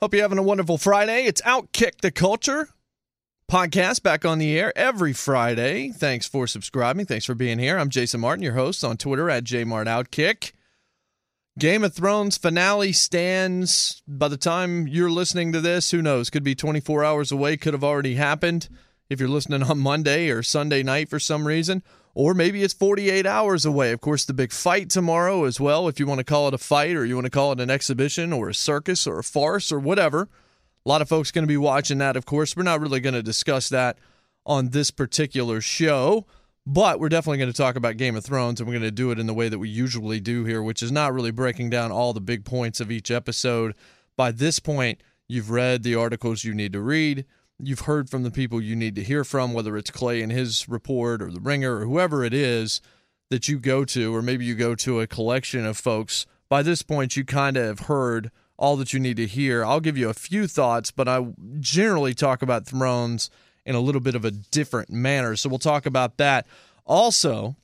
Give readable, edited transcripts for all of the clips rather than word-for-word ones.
Hope you're having a wonderful Friday. It's Outkick the Culture podcast back on the air every Friday. Thanks for subscribing. Thanks for being here. I'm Jason Martin, your host on Twitter at JMartOutkick. Game of Thrones finale stands. By the time you're listening to this, who knows? Could be 24 hours away. Could have already happened if you're listening on Monday or Sunday night for some reason. Or maybe it's 48 hours away. Of course, the big fight tomorrow as well, if you want to call it a fight or you want to call it an exhibition or a circus or a farce or whatever. A lot of folks going to be watching that, of course. We're not really going to discuss that on this particular show, but we're definitely going to talk about Game of Thrones, and we're going to do it in the way that we usually do here, which is not really breaking down all the big points of each episode. By this point, you've read the articles you need to read. You've heard from the people you need to hear from, whether it's Clay and his report or The Ringer or whoever it is that you go to, or maybe you go to a collection of folks. By this point, you kind of have heard all that you need to hear. I'll give you a few thoughts, but I generally talk about Thrones in a little bit of a different manner. So we'll talk about that. Also,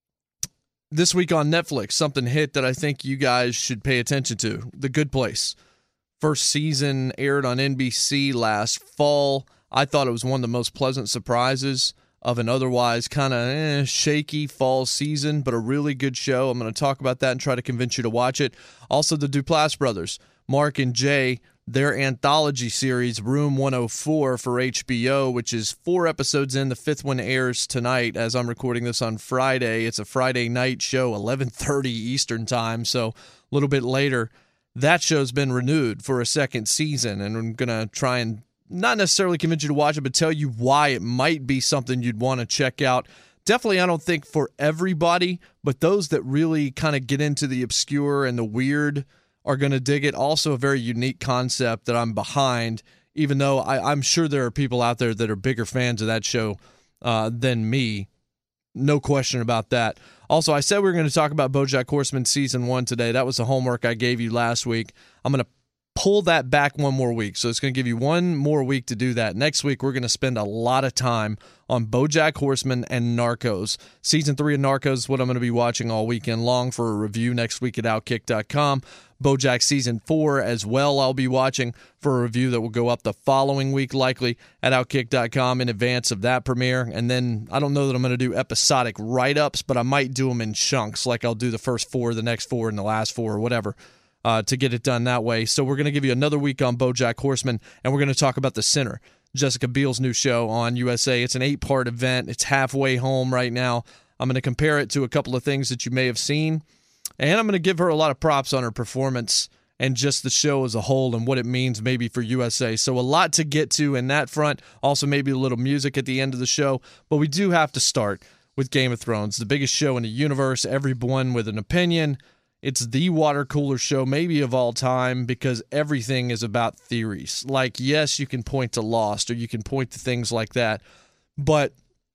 this week on Netflix, something hit that I think you guys should pay attention to. The Good Place. First season aired on NBC last fall. I thought it was one of the most pleasant surprises of an otherwise kind of shaky fall season, but a really good show. I'm going to talk about that and try to convince you to watch it. Also, the Duplass brothers, Mark and Jay, their anthology series, Room 104 for HBO, which is 4 episodes in. The 5th one airs tonight as I'm recording this on Friday. It's a Friday night show, 11:30 Eastern time, so a little bit later. That show's been renewed for a second season, and I'm going to try and not necessarily convince you to watch it, but tell you why it might be something you'd want to check out. Definitely, I don't think for everybody, but those that really kind of get into the obscure and the weird are going to dig it. Also a very unique concept that I'm behind, even though I'm sure there are people out there that are bigger fans of that show than me. No question about that. Also, I said we were going to talk about BoJack Horseman Season 1 today. That was the homework I gave you last week. I'm going to pull that back one more week, so it's going to give you one more week to do that. Next week, we're going to spend a lot of time on BoJack Horseman and Narcos. Season 3 of Narcos is what I'm going to be watching all weekend long for a review next week at Outkick.com. BoJack Season 4 as well I'll be watching for a review that will go up the following week, likely at Outkick.com in advance of that premiere. And then I don't know that I'm going to do episodic write-ups, but I might do them in chunks, like I'll do the first 4, the next 4, and the last 4 or whatever. To get it done that way. So we're going to give you another week on BoJack Horseman, and we're going to talk about The Sinner, Jessica Biel's new show on USA. It's an 8-part event. It's halfway home right now. I'm going to compare it to a couple of things that you may have seen, and I'm going to give her a lot of props on her performance and just the show as a whole and what it means maybe for USA. So a lot to get to in that front. Also maybe a little music at the end of the show, but we do have to start with Game of Thrones, the biggest show in the universe, everyone with an opinion. It's the water cooler show maybe of all time because everything is about theories. Like, yes, you can point to Lost or you can point to things like that, but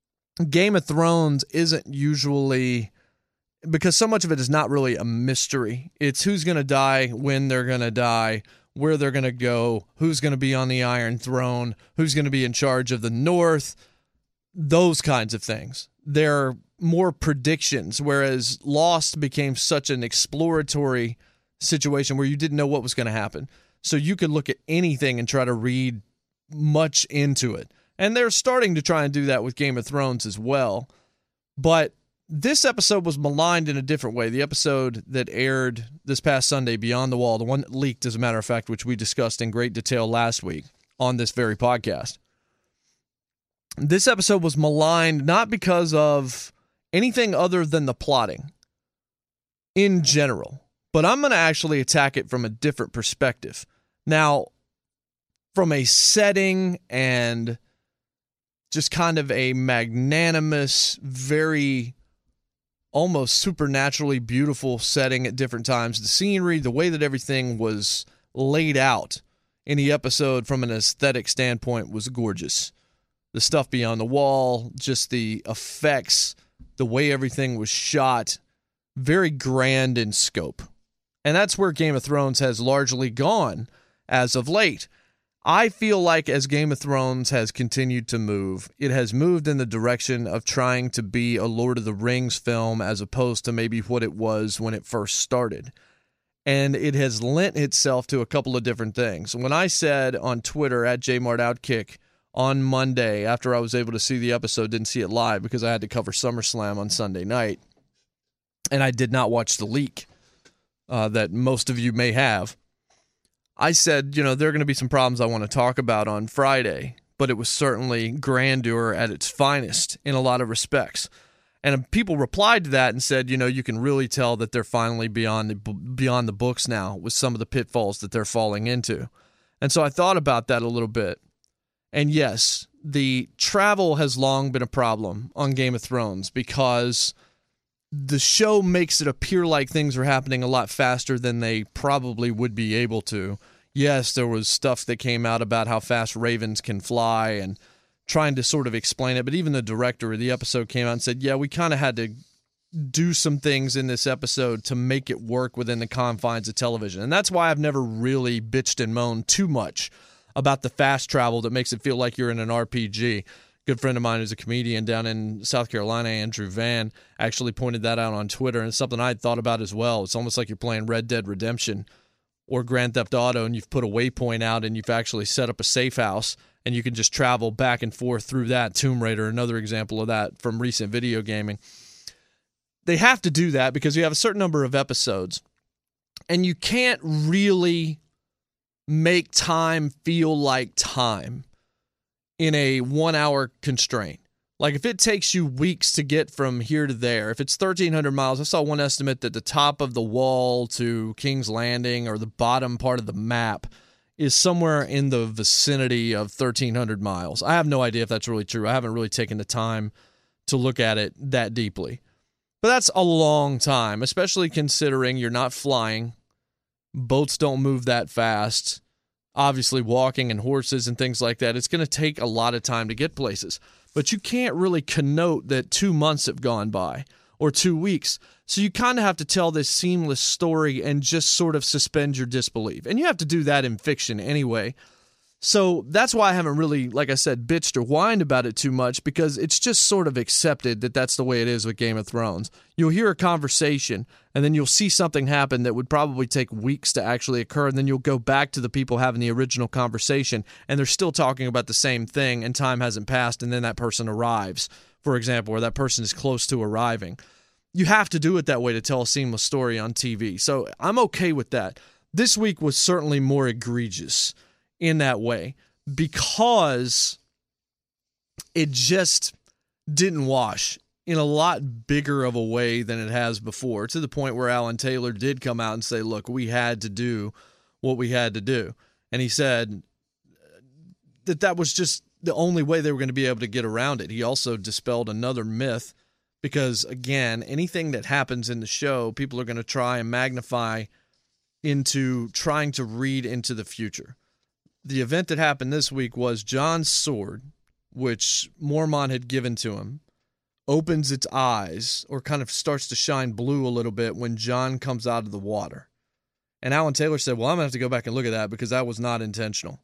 Game of Thrones isn't usually, because so much of it is not really a mystery. It's who's going to die, when they're going to die, where they're going to go, who's going to be on the Iron Throne, who's going to be in charge of the North, those kinds of things. They're more predictions, whereas Lost became such an exploratory situation where you didn't know what was going to happen. So you could look at anything and try to read much into it. And they're starting to try and do that with Game of Thrones as well. But this episode was maligned in a different way. The episode that aired this past Sunday, Beyond the Wall, the one that leaked, as a matter of fact, which we discussed in great detail last week on this very podcast. This episode was maligned not because of anything other than the plotting in general, but I'm going to actually attack it from a different perspective. Now, from a setting and just kind of a magnanimous, very almost supernaturally beautiful setting at different times, the scenery, the way that everything was laid out in the episode from an aesthetic standpoint was gorgeous. The stuff beyond the wall, just the effects, the way everything was shot, very grand in scope. And that's where Game of Thrones has largely gone as of late. I feel like as Game of Thrones has continued to move, it has moved in the direction of trying to be a Lord of the Rings film as opposed to maybe what it was when it first started. And it has lent itself to a couple of different things. When I said on Twitter at JMartOutkick on Monday, after I was able to see the episode, didn't see it live because I had to cover SummerSlam on Sunday night, and I did not watch the leak that most of you may have. I said, there are going to be some problems I want to talk about on Friday, but it was certainly grandeur at its finest in a lot of respects. And people replied to that and said, you can really tell that they're finally beyond the books now with some of the pitfalls that they're falling into. And so I thought about that a little bit. And yes, the travel has long been a problem on Game of Thrones because the show makes it appear like things are happening a lot faster than they probably would be able to. Yes, there was stuff that came out about how fast ravens can fly and trying to sort of explain it, but even the director of the episode came out and said, yeah, we kind of had to do some things in this episode to make it work within the confines of television. And that's why I've never really bitched and moaned too much about the fast travel that makes it feel like you're in an RPG. Good friend of mine who's a comedian down in South Carolina, Andrew Van, actually pointed that out on Twitter, and it's something I'd thought about as well. It's almost like you're playing Red Dead Redemption or Grand Theft Auto, and you've put a waypoint out and you've actually set up a safe house, and you can just travel back and forth through that. Tomb Raider, another example of that from recent video gaming. They have to do that because you have a certain number of episodes, and you can't really make time feel like time in a 1 hour constraint. Like if it takes you weeks to get from here to there, if it's 1,300 miles, I saw one estimate that the top of the wall to King's Landing or the bottom part of the map is somewhere in the vicinity of 1,300 miles. I have no idea if that's really true. I haven't really taken the time to look at it that deeply. But that's a long time, especially considering you're not flying. Boats don't move that fast. Obviously, walking and horses and things like that, it's going to take a lot of time to get places. But you can't really connote that 2 months have gone by or 2 weeks. So you kind of have to tell this seamless story and just sort of suspend your disbelief. And you have to do that in fiction anyway. So that's why I haven't really, like I said, bitched or whined about it too much, because it's just sort of accepted that that's the way it is with Game of Thrones. You'll hear a conversation, and then you'll see something happen that would probably take weeks to actually occur, and then you'll go back to the people having the original conversation, and they're still talking about the same thing, and time hasn't passed, and then that person arrives, for example, or that person is close to arriving. You have to do it that way to tell a seamless story on TV. So I'm okay with that. This week was certainly more egregious in that way because it just didn't wash in a lot bigger of a way than it has before, to the point where Alan Taylor did come out and say, look, we had to do what we had to do. And he said that that was just the only way they were going to be able to get around it. He also dispelled another myth because, again, anything that happens in the show, people are going to try and magnify into trying to read into the future. The event that happened this week was Jon's sword, which Mormont had given to him, opens its eyes, or kind of starts to shine blue a little bit when Jon comes out of the water. And Alan Taylor said, well, I'm going to have to go back and look at that because that was not intentional.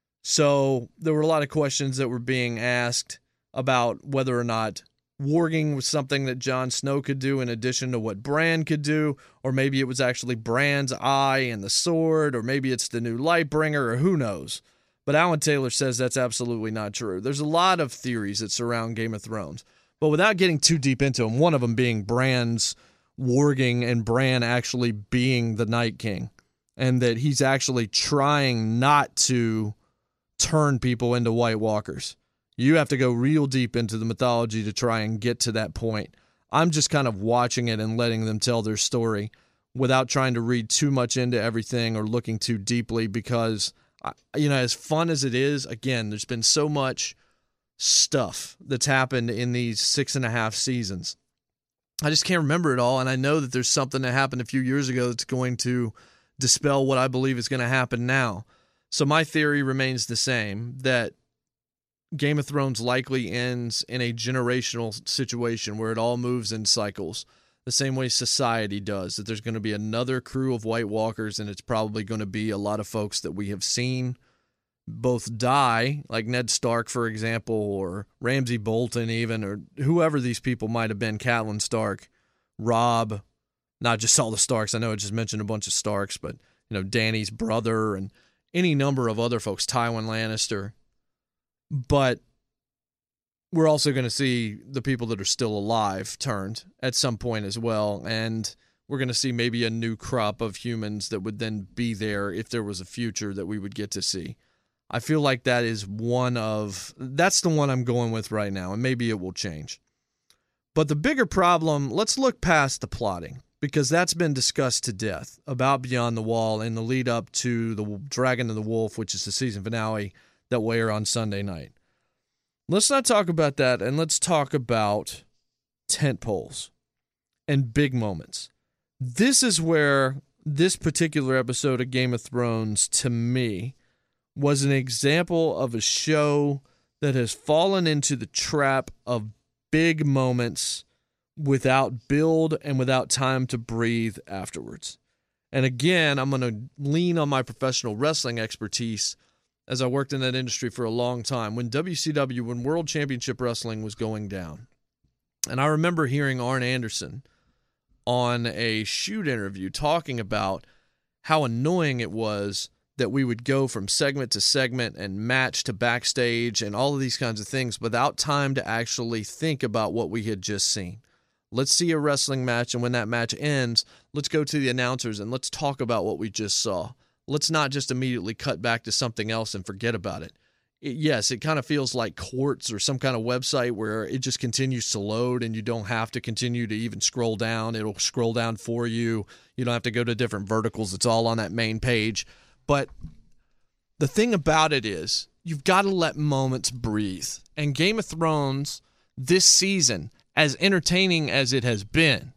So there were a lot of questions that were being asked about whether or not warging was something that Jon Snow could do in addition to what Bran could do, or maybe it was actually Bran's eye and the sword, or maybe it's the new Lightbringer, or who knows. But Alan Taylor says that's absolutely not true. There's a lot of theories that surround Game of Thrones, but without getting too deep into them, one of them being Bran's warging and Bran actually being the Night King, and that he's actually trying not to turn people into White Walkers. You have to go real deep into the mythology to try and get to that point. I'm just kind of watching it and letting them tell their story without trying to read too much into everything or looking too deeply because, as fun as it is, again, there's been so much stuff that's happened in these 6.5 seasons. I just can't remember it all, and I know that there's something that happened a few years ago that's going to dispel what I believe is going to happen now. So my theory remains the same, that Game of Thrones likely ends in a generational situation where it all moves in cycles, the same way society does, that there's going to be another crew of White Walkers, and it's probably going to be a lot of folks that we have seen both die, like Ned Stark, for example, or Ramsay Bolton even, or whoever these people might have been, Catelyn Stark, Robb, not just all the Starks. I know I just mentioned a bunch of Starks, but Dany's brother and any number of other folks, Tywin Lannister. But we're also going to see the people that are still alive turned at some point as well, and we're going to see maybe a new crop of humans that would then be there if there was a future that we would get to see. I feel like that's the one I'm going with right now, and maybe it will change. But the bigger problem, let's look past the plotting, because that's been discussed to death about Beyond the Wall in the lead up to the Dragon and the Wolf, which is the season finale that will air on Sunday night. Let's not talk about that, and let's talk about tentpoles and big moments. This is where this particular episode of Game of Thrones, to me, was an example of a show that has fallen into the trap of big moments without build and without time to breathe afterwards. And again, I'm going to lean on my professional wrestling expertise, as I worked in that industry for a long time, when World Championship Wrestling was going down. And I remember hearing Arn Anderson on a shoot interview talking about how annoying it was that we would go from segment to segment and match to backstage and all of these kinds of things without time to actually think about what we had just seen. Let's see a wrestling match, and when that match ends, let's go to the announcers and let's talk about what we just saw. Let's not just immediately cut back to something else and forget about it. Yes, it kind of feels like Quartz or some kind of website where it just continues to load and you don't have to continue to even scroll down. It'll scroll down for you. You don't have to go to different verticals. It's all on that main page. But the thing about it is you've got to let moments breathe. And Game of Thrones this season, as entertaining as it has been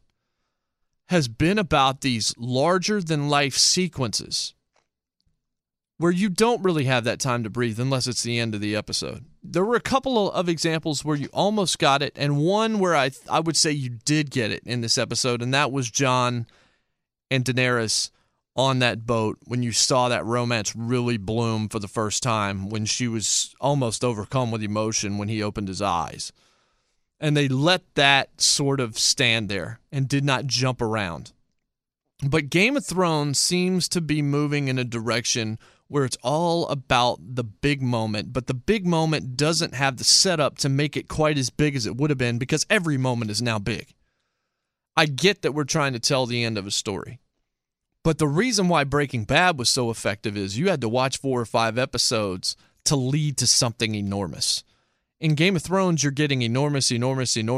about these larger-than-life sequences where you don't really have that time to breathe unless it's the end of the episode. There were a couple of examples where you almost got it, and one where I would say you did get it in this episode, and that was Jon and Daenerys on that boat when you saw that romance really bloom for the first time, when she was almost overcome with emotion when he opened his eyes. And they let that sort of stand there and did not jump around. But Game of Thrones seems to be moving in a direction where it's all about the big moment, but the big moment doesn't have the setup to make it quite as big as it would have been, because every moment is now big. I get that we're trying to tell the end of a story, but the reason why Breaking Bad was so effective is you had to watch 4 or 5 episodes to lead to something enormous. In Game of Thrones, you're getting enormous week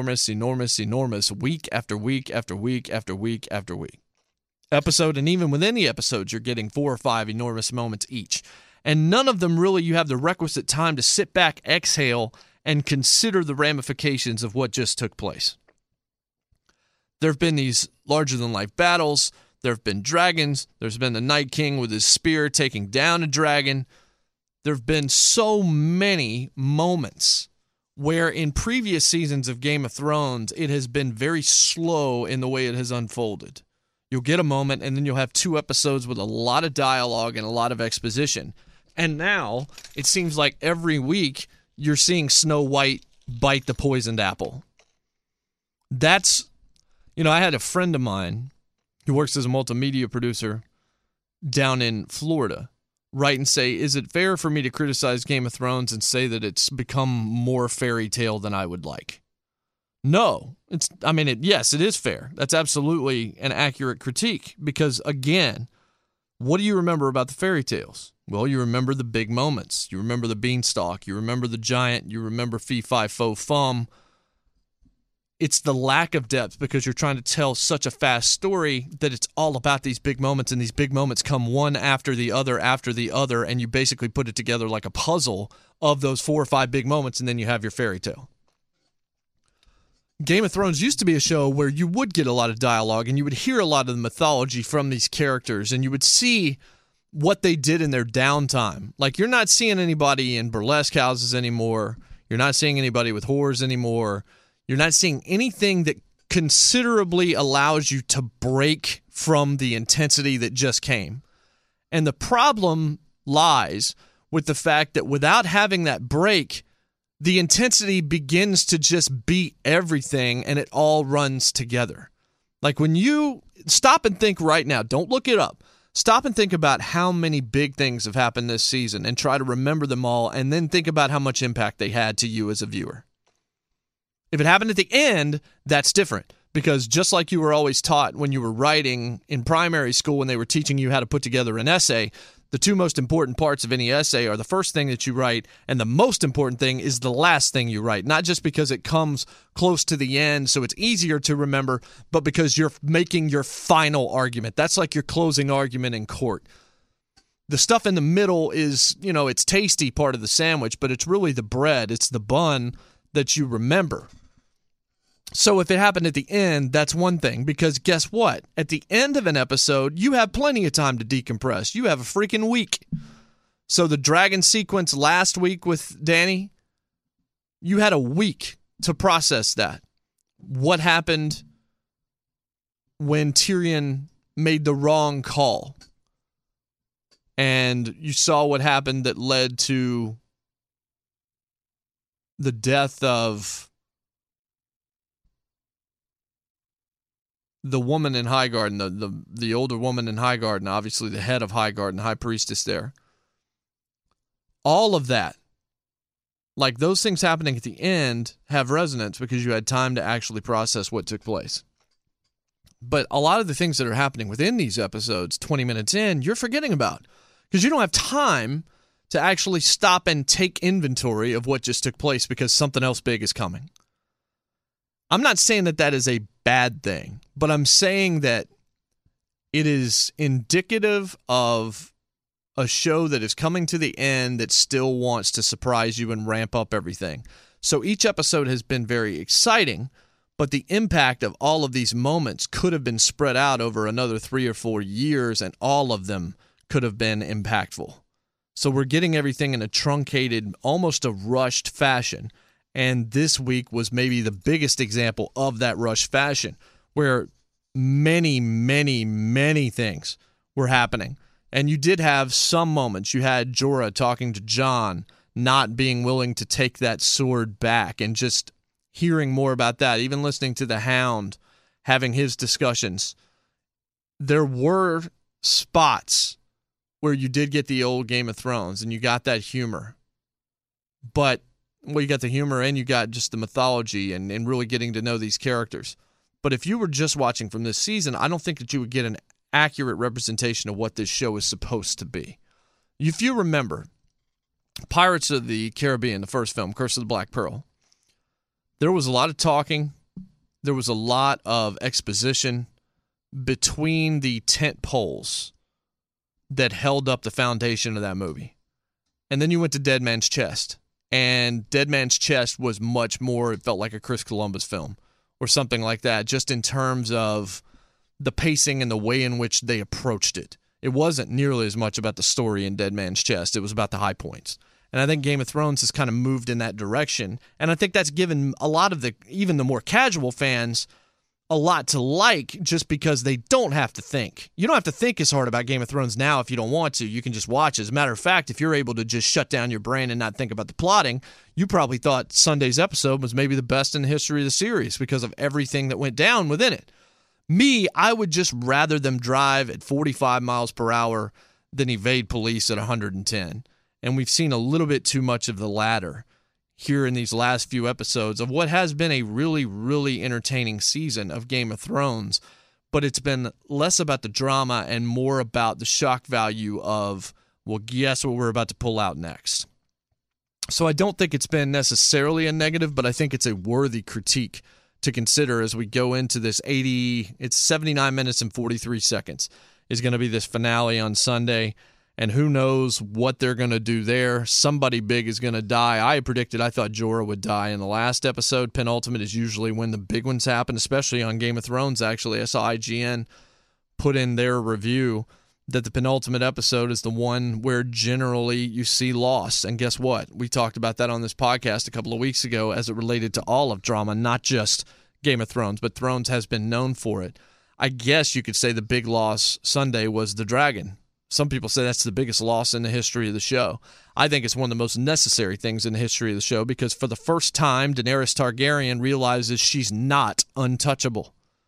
after week after week after week after week. Episode, and even within the episodes, you're getting 4 or 5 enormous moments each. And none of them really you have the requisite time to sit back, exhale, and consider the ramifications of what just took place. There have been these larger-than-life battles. There have been dragons. There's been the Night King with his spear taking down a dragon. There have been so many moments where in previous seasons of Game of Thrones, it has been very slow in the way it has unfolded. You'll get a moment, and then you'll have 2 episodes with a lot of dialogue and a lot of exposition. And now, it seems like every week, you're seeing Snow White bite the poisoned apple. That's, I had a friend of mine who works as a multimedia producer down in Florida write and say, is it fair for me to criticize Game of Thrones and say that it's become more fairy tale than I would like? No. Yes, it is fair. That's absolutely an accurate critique because, again, what do you remember about the fairy tales? Well, you remember the big moments. You remember the beanstalk. You remember the giant. You remember fee, fi, fo, fum. It's the lack of depth because you're trying to tell such a fast story that it's all about these big moments, and these big moments come one after the other, and you basically put it together like a puzzle of those 4 or 5 big moments, and then you have your fairy tale. Game of Thrones used to be a show where you would get a lot of dialogue and you would hear a lot of the mythology from these characters and you would see what they did in their downtime. Like, you're not seeing anybody in burlesque houses anymore. You're not seeing anybody with whores anymore. You're not seeing anything that considerably allows you to break from the intensity that just came. And the problem lies with the fact that without having that break, the intensity begins to just beat everything, and it all runs together. Like when you stop and think right now, don't look it up. Stop and think about how many big things have happened this season and try to remember them all, and then think about how much impact they had to you as a viewer. If it happened at the end, that's different. Because just like you were always taught when you were writing in primary school when they were teaching you how to put together an essay, the two most important parts of any essay are the first thing that you write, and the most important thing is the last thing you write. Not just because it comes close to the end, so it's easier to remember, but because you're making your final argument. That's like your closing argument in court. The stuff in the middle is, it's tasty part of the sandwich, but it's really the bread, it's the bun that you remember. So if it happened at the end, that's one thing, because guess what? At the end of an episode, you have plenty of time to decompress. You have a freaking week. So the dragon sequence last week with Dany, you had a week to process that. What happened when Tyrion made the wrong call? And you saw what happened that led to the death of the woman in Highgarden, the older woman in Highgarden, obviously the head of Highgarden, high priestess there. All of that, like those things happening at the end, have resonance because you had time to actually process what took place. But a lot of the things that are happening within these episodes, 20 minutes in, you're forgetting about because you don't have time to actually stop and take inventory of what just took place because something else big is coming. I'm not saying that that is a bad thing, but I'm saying that it is indicative of a show that is coming to the end that still wants to surprise you and ramp up everything. So each episode has been very exciting, but the impact of all of these moments could have been spread out over another 3 or 4 years, and all of them could have been impactful. So we're getting everything in a truncated, almost a rushed fashion. And this week was maybe the biggest example of that rush fashion, where many, many, many things were happening. And you did have some moments. You had Jorah talking to Jon, not being willing to take that sword back, and just hearing more about that, even listening to the Hound having his discussions. There were spots where you did get the old Game of Thrones, and you got that humor. But you got the humor and you got just the mythology and really getting to know these characters. But if you were just watching from this season, I don't think that you would get an accurate representation of what this show is supposed to be. If you remember, Pirates of the Caribbean, the first film, Curse of the Black Pearl, there was a lot of talking. There was a lot of exposition between the tent poles that held up the foundation of that movie. And then you went to Dead Man's Chest. And Dead Man's Chest was much more, it felt like a Chris Columbus film or something like that, just in terms of the pacing and the way in which they approached it. It wasn't nearly as much about the story in Dead Man's Chest. It was about the high points. And I think Game of Thrones has kind of moved in that direction. And I think that's given a lot of even the more casual fans a lot to like, just because they don't have to think. You don't have to think as hard about Game of Thrones now if you don't want to. You can just watch. As a matter of fact, if you're able to just shut down your brain and not think about the plotting, you probably thought Sunday's episode was maybe the best in the history of the series because of everything that went down within it. Me, I would just rather them drive at 45 miles per hour than evade police at 110. And we've seen a little bit too much of the latter here in these last few episodes of what has been a really, really entertaining season of Game of Thrones. But it's been less about the drama and more about the shock value of, well, guess what we're about to pull out next. So I don't think it's been necessarily a negative, but I think it's a worthy critique to consider as we go into this 79 minutes and 43 seconds is going to be this finale on Sunday. And who knows what they're going to do there. Somebody big is going to die. I thought Jorah would die in the last episode. Penultimate is usually when the big ones happen, especially on Game of Thrones, actually. I saw IGN put in their review that the penultimate episode is the one where generally you see loss. And guess what? We talked about that on this podcast a couple of weeks ago as it related to all of drama, not just Game of Thrones, but Thrones has been known for it. I guess you could say the big loss Sunday was the dragon. Some people say that's the biggest loss in the history of the show. I think it's one of the most necessary things in the history of the show because for the first time, Daenerys Targaryen realizes she's not untouchable.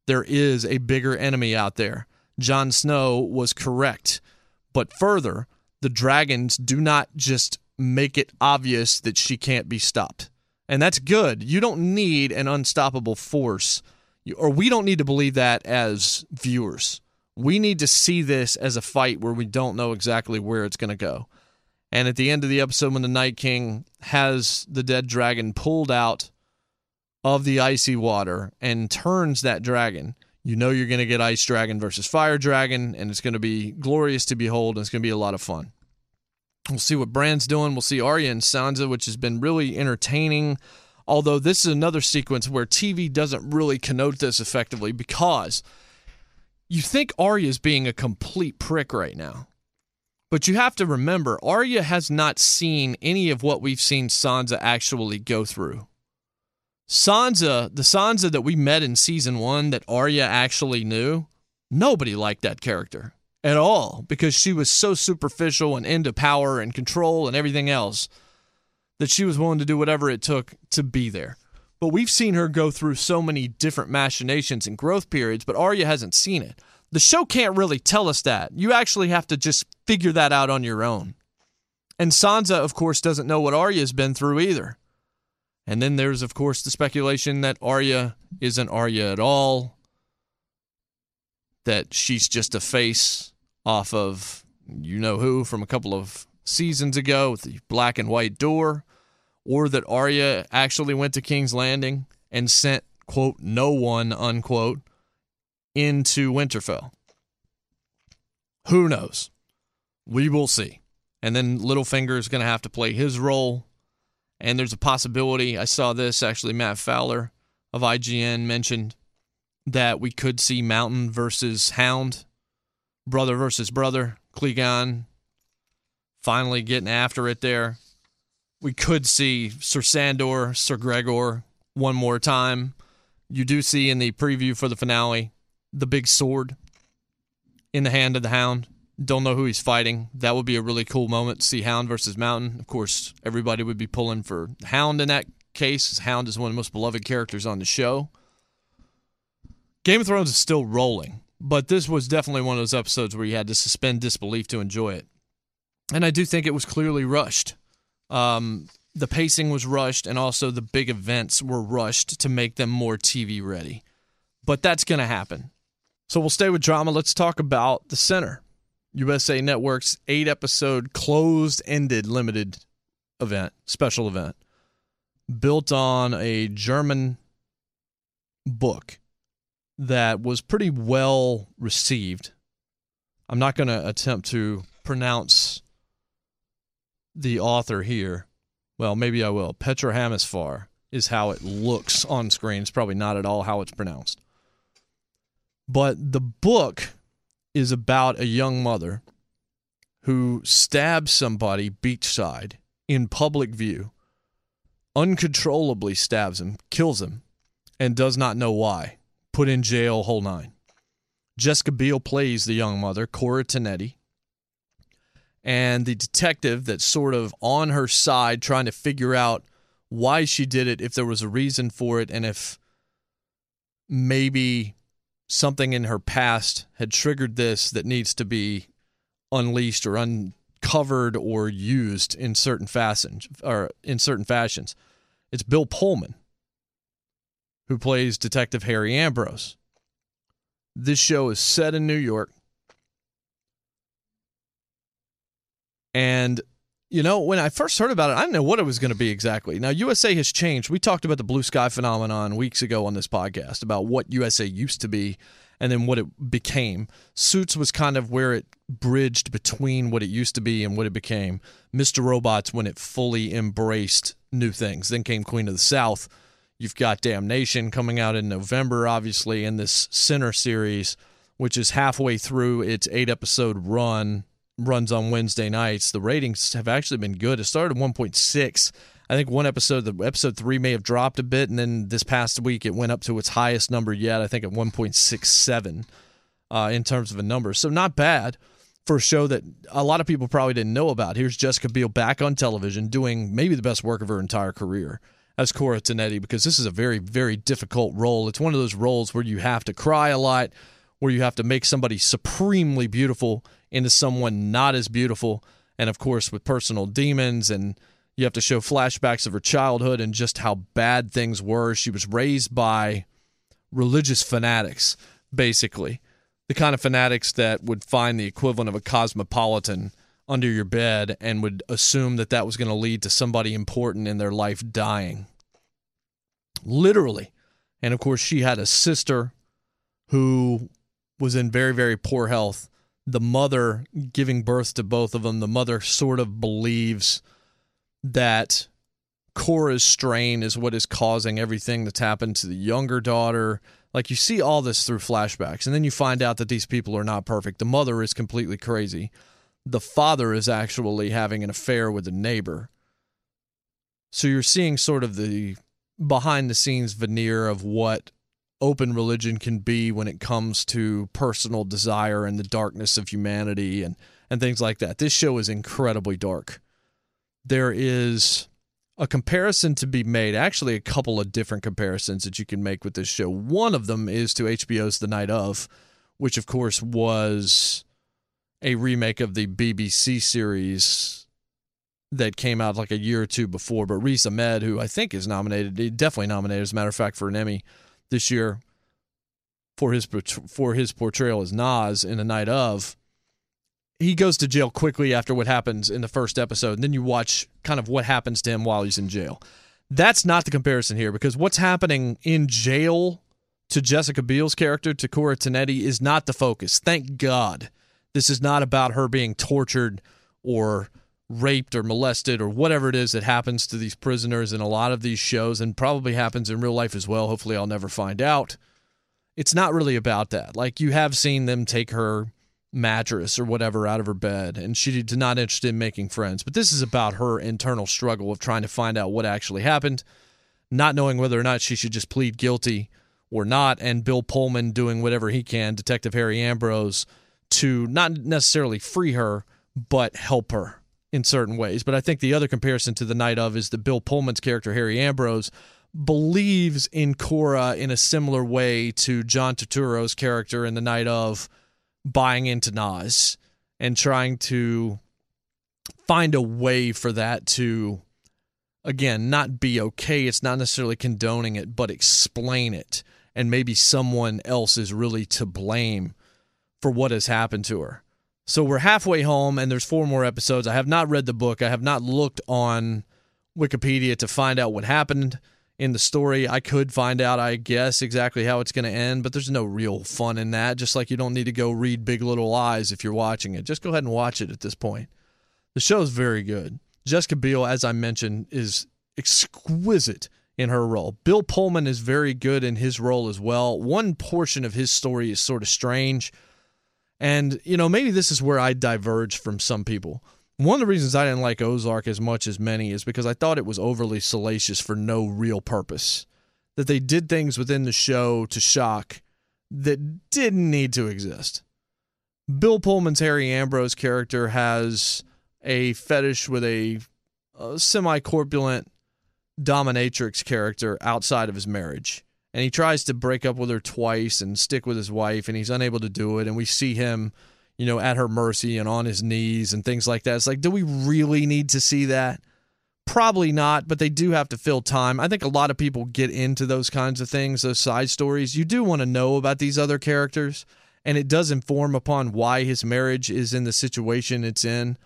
There is a bigger enemy out there. Jon Snow was correct. But further, the dragons do not just make it obvious that she can't be stopped. And that's good. You don't need an unstoppable force, or we don't need to believe that as viewers. We need to see this as a fight where we don't know exactly where it's going to go. And at the end of the episode, when the Night King has the dead dragon pulled out of the icy water and turns that dragon, you know you're going to get Ice Dragon versus Fire Dragon, and it's going to be glorious to behold, and it's going to be a lot of fun. We'll see what Bran's doing. We'll see Arya and Sansa, which has been really entertaining, although this is another sequence where TV doesn't really connote this effectively, because you think Arya's being a complete prick right now. But you have to remember, Arya has not seen any of what we've seen Sansa actually go through. Sansa, the Sansa that we met in season 1 that Arya actually knew, nobody liked that character at all, because she was so superficial and into power and control and everything else that she was willing to do whatever it took to be there. But we've seen her go through so many different machinations and growth periods, but Arya hasn't seen it. The show can't really tell us that. You actually have to just figure that out on your own. And Sansa, of course, doesn't know what Arya's been through either. And then there's, of course, the speculation that Arya isn't Arya at all, that she's just a face off of you-know-who from a couple of seasons ago with the black and white door, or that Arya actually went to King's Landing and sent, quote, no one, unquote, into Winterfell. Who knows? We will see. And then Littlefinger is going to have to play his role. And there's a possibility, I saw this, actually, Matt Fowler of IGN mentioned that we could see Mountain versus Hound, brother versus brother, Clegane finally getting after it there. We could see Sir Sandor, Sir Gregor one more time. You do see in the preview for the finale the big sword in the hand of the Hound. Don't know who he's fighting. That would be a really cool moment to see Hound versus Mountain. Of course, everybody would be pulling for Hound in that case. Hound is one of the most beloved characters on the show. Game of Thrones is still rolling, but this was definitely one of those episodes where you had to suspend disbelief to enjoy it. And I do think it was clearly rushed. The pacing was rushed, and also the big events were rushed to make them more TV ready. But that's going to happen. So we'll stay with drama. Let's talk about The Sinner, USA Network's 8-episode closed-ended limited event, special event, built on a German book that was pretty well received. I'm not going to attempt to pronounce the author here. Well, maybe I will. Petra Hamusfar is how it looks on screen. It's probably not at all how it's pronounced. But the book is about a young mother who stabs somebody beachside in public view, uncontrollably stabs him, kills him, and does not know why. Put in jail, whole nine. Jessica Biel plays the young mother, Cora Tenetti, and the detective that's sort of on her side trying to figure out why she did it, if there was a reason for it, and if maybe something in her past had triggered this that needs to be unleashed or uncovered or used in certain fashions. It's Bill Pullman who plays Detective Harry Ambrose. This show is set in New York. And, you know, when I first heard about it, I didn't know what it was going to be exactly. Now, USA has changed. We talked about the blue sky phenomenon weeks ago on this podcast, about what USA used to be and then what it became. Suits was kind of where it bridged between what it used to be and what it became. Mr. Robots, when it fully embraced new things. Then came Queen of the South. You've got Damnation coming out in November, obviously, and this Sinner series, which is halfway through its 8-episode run, runs on Wednesday nights. The ratings have actually been good. It started at 1.6. I think one episode, episode 3 may have dropped a bit, and then this past week it went up to its highest number yet, I think at 1.67 in terms of a number. So not bad for a show that a lot of people probably didn't know about. Here's Jessica Biel back on television doing maybe the best work of her entire career as Cora Tenetti, because this is a very, very difficult role. It's one of those roles where you have to cry a lot, where you have to make somebody supremely beautiful into someone not as beautiful, and of course with personal demons, and you have to show flashbacks of her childhood and just how bad things were. She was raised by religious fanatics, basically. The kind of fanatics that would find the equivalent of a cosmopolitan under your bed and would assume that that was going to lead to somebody important in their life dying. Literally. And of course, she had a sister who was in very, very poor health. The mother giving birth to both of them, the mother sort of believes that Cora's strain is what is causing everything that's happened to the younger daughter. Like, you see all this through flashbacks, and then you find out that these people are not perfect. The mother is completely crazy. The father is actually having an affair with a neighbor. So you're seeing sort of the behind-the-scenes veneer of what open religion can be when it comes to personal desire and the darkness of humanity and things like that. This show is incredibly dark. There is a comparison to be made, actually a couple of different comparisons that you can make with this show. One of them is to HBO's The Night Of, which of course was a remake of the BBC series that came out like a year or two before. But Riz Ahmed, who I think is nominated, definitely nominated, as a matter of fact, for an Emmy this year for his portrayal as Nas in The Night Of, he goes to jail quickly after what happens in the first episode, and then you watch kind of what happens to him while he's in jail. That's not the comparison here, because what's happening in jail to Jessica Biel's character, to Cora Tenetti, is not the focus. Thank God. This is not about her being tortured or raped or molested or whatever it is that happens to these prisoners in a lot of these shows, and probably happens in real life as well. Hopefully I'll never find out. It's not really about that. Like, you have seen them take her mattress or whatever out of her bed, and she did not interested in making friends. But this is about her internal struggle of trying to find out what actually happened, not knowing whether or not she should just plead guilty or not, and Bill Pullman doing whatever he can, Detective Harry Ambrose, to not necessarily free her, but help her in certain ways. But I think the other comparison to The Night Of is that Bill Pullman's character, Harry Ambrose, believes in Cora in a similar way to John Turturro's character in The Night Of, buying into Nas and trying to find a way for that to, again, not be okay. It's not necessarily condoning it, but explain it. And maybe someone else is really to blame for what has happened to her. So we're halfway home, and there's 4 more episodes. I have not read the book. I have not looked on Wikipedia to find out what happened in the story. I could find out, I guess, exactly how it's going to end, but there's no real fun in that. Just like you don't need to go read Big Little Lies if you're watching it. Just go ahead and watch it at this point. The show is very good. Jessica Biel, as I mentioned, is exquisite in her role. Bill Pullman is very good in his role as well. One portion of his story is sort of strange, and, you know, maybe this is where I diverge from some people. One of the reasons I didn't like Ozark as much as many is because I thought it was overly salacious for no real purpose. That they did things within the show to shock that didn't need to exist. Bill Pullman's Harry Ambrose character has a fetish with a semi-corpulent dominatrix character outside of his marriage. And he tries to break up with her twice and stick with his wife, and he's unable to do it. And we see him, you know, at her mercy and on his knees and things like that. It's like, do we really need to see that? Probably not, but they do have to fill time. I think a lot of people get into those kinds of things, those side stories. You do want to know about these other characters, and it does inform upon why his marriage is in the situation it's in.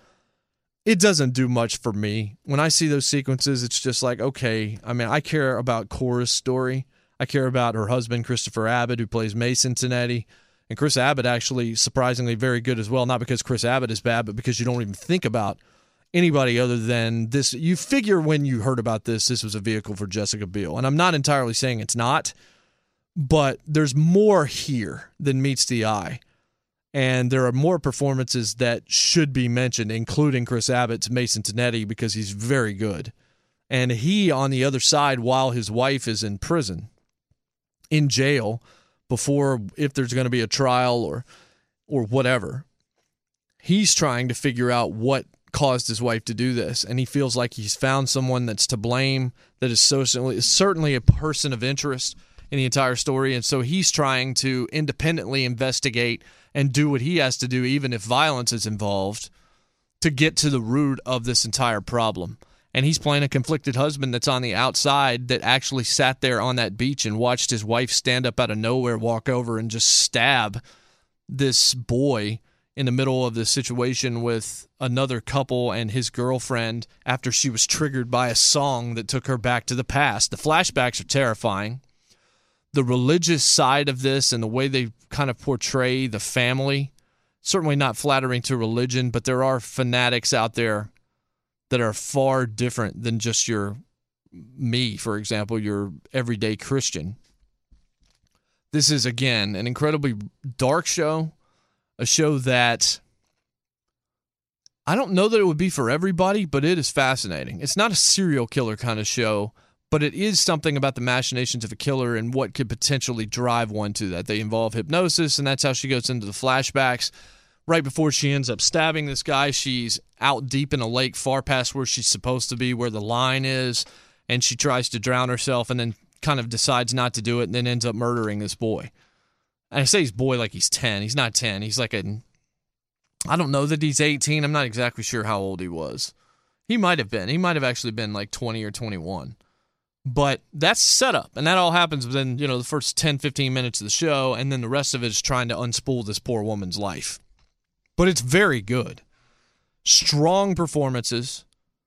It doesn't do much for me. When I see those sequences, it's just like, okay, I mean, I care about Cora's story. I care about her husband, Christopher Abbott, who plays Mason Tenetti. And Chris Abbott actually surprisingly very good as well, not because Chris Abbott is bad, but because you don't even think about anybody other than this. You figure when you heard about this was a vehicle for Jessica Biel. And I'm not entirely saying it's not, but there's more here than meets the eye. And there are more performances that should be mentioned, including Chris Abbott's Mason Tenetti, because he's very good. And he, on the other side, while his wife is in prison, in jail, before, if there's going to be a trial or whatever, he's trying to figure out what caused his wife to do this, and he feels like he's found someone that's to blame, that is certainly a person of interest in the entire story, and so he's trying to independently investigate and do what he has to do, even if violence is involved, to get to the root of this entire problem. And he's playing a conflicted husband that's on the outside that actually sat there on that beach and watched his wife stand up out of nowhere, walk over, and just stab this boy in the middle of this situation with another couple and his girlfriend after she was triggered by a song that took her back to the past. The flashbacks are terrifying. The religious side of this and the way they kind of portray the family, certainly not flattering to religion, but there are fanatics out there that are far different than just me, for example, your everyday Christian. This is, again, an incredibly dark show, a show that I don't know that it would be for everybody, but it is fascinating. It's not a serial killer kind of show, but it is something about the machinations of a killer and what could potentially drive one to that. They involve hypnosis, and that's how she goes into the flashbacks. Right before she ends up stabbing this guy, she's out deep in a lake far past where she's supposed to be, where the line is, and she tries to drown herself and then kind of decides not to do it and then ends up murdering this boy. And I say he's boy like he's 10. He's not 10. He's like I don't know that he's 18. I'm not exactly sure how old he was. He might have been. He might have actually been like 20 or 21. But that's setup, and that all happens within, the first 10, 15 minutes of the show, and then the rest of it is trying to unspool this poor woman's life. But it's very good. Strong performances,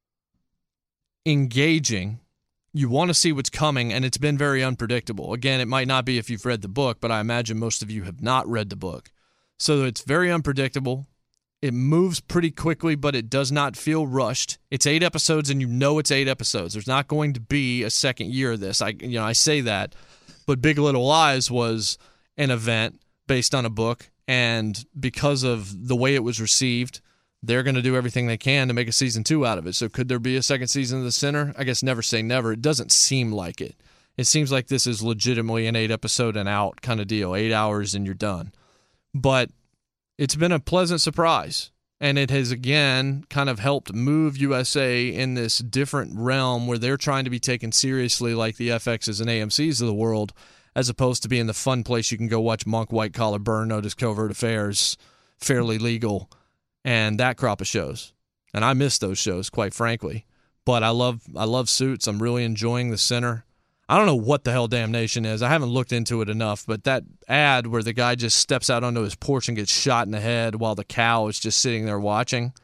engaging. You want to see what's coming, and it's been very unpredictable. Again, it might not be if you've read the book, but I imagine most of you have not read the book. So it's very unpredictable. It moves pretty quickly, but it does not feel rushed. It's 8 episodes, and it's 8 episodes. There's not going to be a second year of this. I say that, but Big Little Lies was an event based on a book, and because of the way it was received, they're going to do everything they can to make a season 2 out of it. So could there be a second season of The Sinner? I guess never say never. It doesn't seem like it. It seems like this is legitimately an 8 episode and out kind of deal. 8 hours and you're done. But it's been a pleasant surprise, and it has, again, kind of helped move USA in this different realm where they're trying to be taken seriously like the FXs and AMCs of the world, as opposed to being the fun place you can go watch Monk, White Collar, Burn Notice, Covert Affairs, Fairly Legal, and that crop of shows. And I miss those shows, quite frankly. But I love Suits. I'm really enjoying The Sinner. I don't know what the hell Damnation is. I haven't looked into it enough, but that ad where the guy just steps out onto his porch and gets shot in the head while the cow is just sitting there watching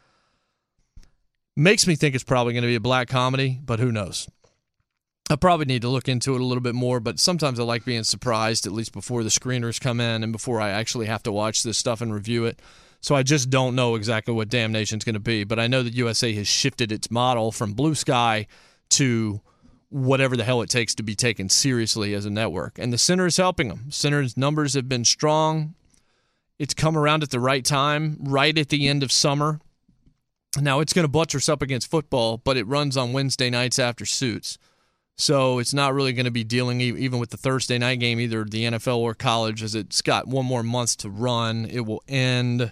makes me think it's probably going to be a black comedy, but who knows? I probably need to look into it a little bit more, but sometimes I like being surprised, at least before the screeners come in and before I actually have to watch this stuff and review it. So I just don't know exactly what Damnation's going to be, but I know that USA has shifted its model from Blue Sky to whatever the hell it takes to be taken seriously as a network. And The Sinner is helping them. Sinner's numbers have been strong. It's come around at the right time, right at the end of summer. Now, it's going to buttress up against football, but it runs on Wednesday nights after Suits. So it's not really going to be dealing even with the Thursday night game, either the NFL or college, as it's got one more month to run. It will end.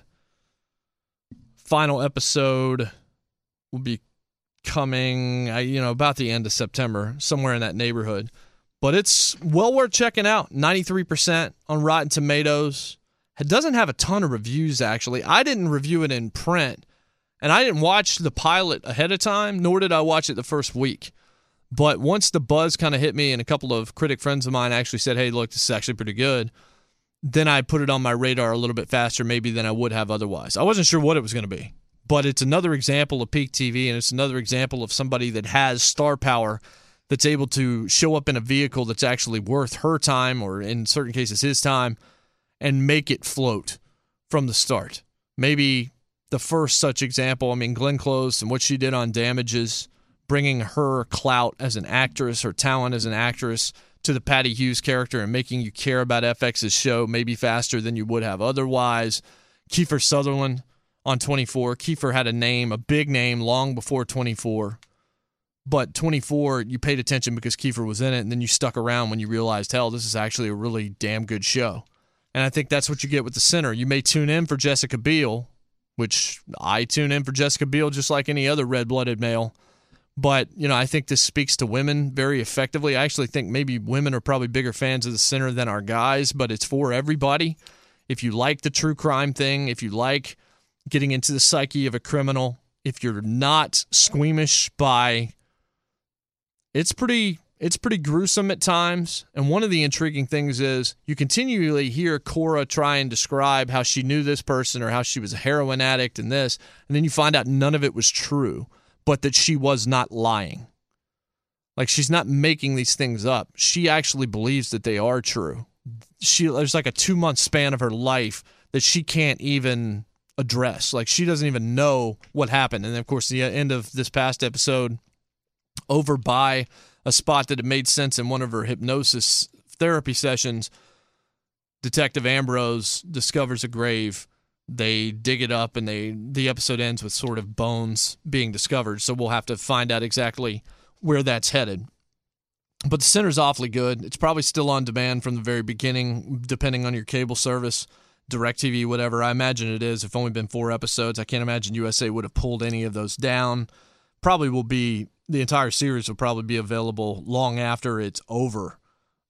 Final episode will be coming, about the end of September, somewhere in that neighborhood. But it's well worth checking out. 93% on Rotten Tomatoes. It doesn't have a ton of reviews, actually. I didn't review it in print, and I didn't watch the pilot ahead of time, nor did I watch it the first week. But once the buzz kind of hit me and a couple of critic friends of mine actually said, hey, look, this is actually pretty good, then I put it on my radar a little bit faster maybe than I would have otherwise. I wasn't sure what it was going to be. But it's another example of peak TV, and it's another example of somebody that has star power that's able to show up in a vehicle that's actually worth her time, or in certain cases his time, and make it float from the start. Maybe the first such example, Glenn Close and what she did on Damages, bringing her clout as an actress, her talent as an actress, to the Patty Hughes character and making you care about FX's show maybe faster than you would have otherwise. Kiefer Sutherland on 24. Kiefer had a big name, long before 24. But 24, you paid attention because Kiefer was in it, and then you stuck around when you realized, hell, this is actually a really damn good show. And I think that's what you get with The Sinner. You may tune in for Jessica Biel, which I tune in for Jessica Biel just like any other red-blooded male. But, I think this speaks to women very effectively. I actually think maybe women are probably bigger fans of The Sinner than our guys, but it's for everybody. If you like the true crime thing, if you like getting into the psyche of a criminal, if you're not squeamish by... It's pretty gruesome at times, and one of the intriguing things is you continually hear Cora try and describe how she knew this person or how she was a heroin addict and this, and then you find out none of it was true, but that she was not lying. Like, she's not making these things up. She actually believes that they are true. There's like a 2-month span of her life that she can't even address. Like, she doesn't even know what happened. And then, of course, the end of this past episode, over by a spot that had made sense in one of her hypnosis therapy sessions, Detective Ambrose discovers a grave. They dig it up, and the episode ends with sort of bones being discovered. So we'll have to find out exactly where that's headed. But The Sinner's awfully good. It's probably still on demand from the very beginning, depending on your cable service, DirecTV, whatever. I imagine it is. It's only been 4 episodes. I can't imagine USA would have pulled any of those down. Probably will be... The entire series will probably be available long after it's over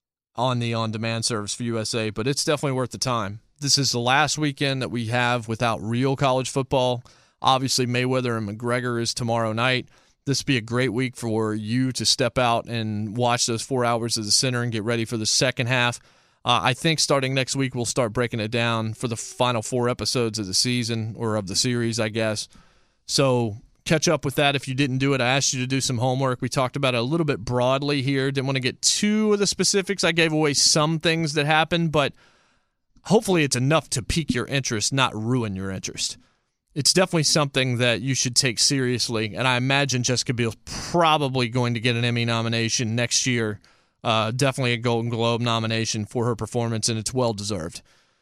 on the on-demand service for USA, but it's definitely worth the time. This is the last weekend that we have without real college football. Obviously, Mayweather and McGregor is tomorrow night. This would be a great week for you to step out and watch those 4 hours of The Sinner and get ready for the second half. I think starting next week, we'll start breaking it down for the final 4 episodes of the season, or of the series, I guess. So... catch up with that if you didn't do it. I asked you to do some homework. We talked about it a little bit broadly here. Didn't want to get too of the specifics. I gave away some things that happened, but hopefully it's enough to pique your interest, not ruin your interest. It's definitely something that you should take seriously, and I imagine Jessica Biel's probably going to get an Emmy nomination next year, definitely a Golden Globe nomination for her performance, and it's well-deserved.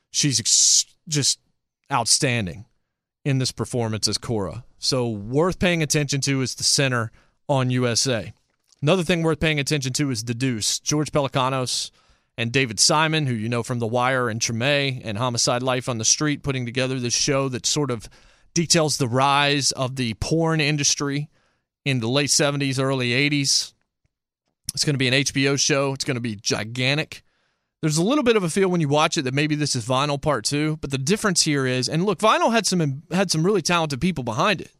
She's just outstanding in this performance as Cora. So worth paying attention to is The Sinner on USA. Another thing worth paying attention to is The Deuce. George Pelecanos and David Simon, who you know from The Wire and Treme and Homicide: Life on the Street, putting together this show that sort of details the rise of the porn industry in the late 70s, early 80s. It's going to be an HBO show. It's going to be gigantic. There's a little bit of a feel when you watch it that maybe this is Vinyl Part 2, but the difference here is, and look, Vinyl had some really talented people behind it.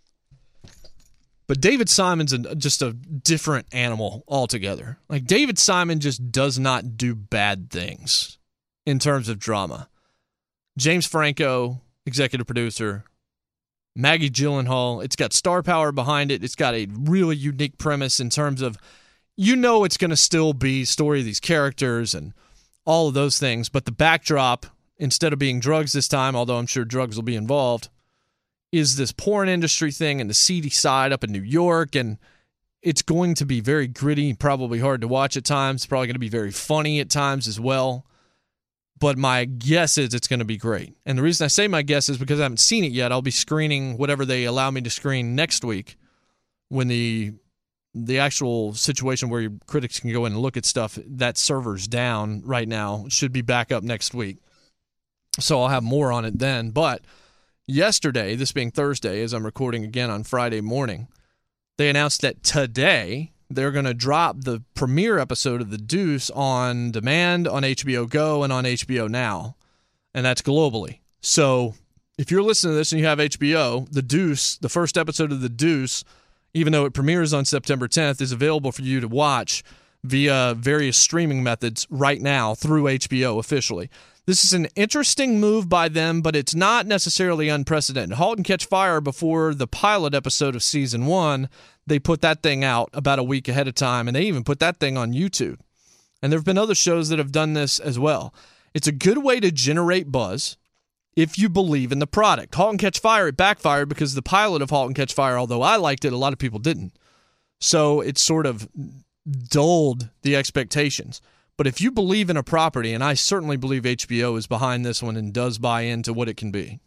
But David Simon's just a different animal altogether. Like, David Simon just does not do bad things in terms of drama. James Franco, executive producer. Maggie Gyllenhaal. It's got star power behind it. It's got a really unique premise in terms of, it's going to still be story of these characters and all of those things, but the backdrop, instead of being drugs this time, although I'm sure drugs will be involved, is this porn industry thing and the seedy side up in New York, and it's going to be very gritty, probably hard to watch at times, probably going to be very funny at times as well, but my guess is it's going to be great. And the reason I say my guess is because I haven't seen it yet. I'll be screening whatever they allow me to screen next week when the actual situation where your critics can go in and look at stuff, that server's down right now. It should be back up next week. So I'll have more on it then. But yesterday, this being Thursday, as I'm recording again on Friday morning, they announced that today they're going to drop the premiere episode of The Deuce on demand on HBO Go and on HBO Now. And that's globally. So if you're listening to this and you have HBO, The Deuce, the first episode of The Deuce, even though it premieres on September 10th, is available for you to watch via various streaming methods right now through HBO officially. This is an interesting move by them, but it's not necessarily unprecedented. Halt and Catch Fire, before the pilot episode of Season 1, they put that thing out about a week ahead of time, and they even put that thing on YouTube. And there have been other shows that have done this as well. It's a good way to generate buzz if you believe in the product. Halt and Catch Fire, it backfired because the pilot of Halt and Catch Fire, although I liked it, a lot of people didn't. So it sort of dulled the expectations. But if you believe in a property, and I certainly believe HBO is behind this one and does buy into what it can be,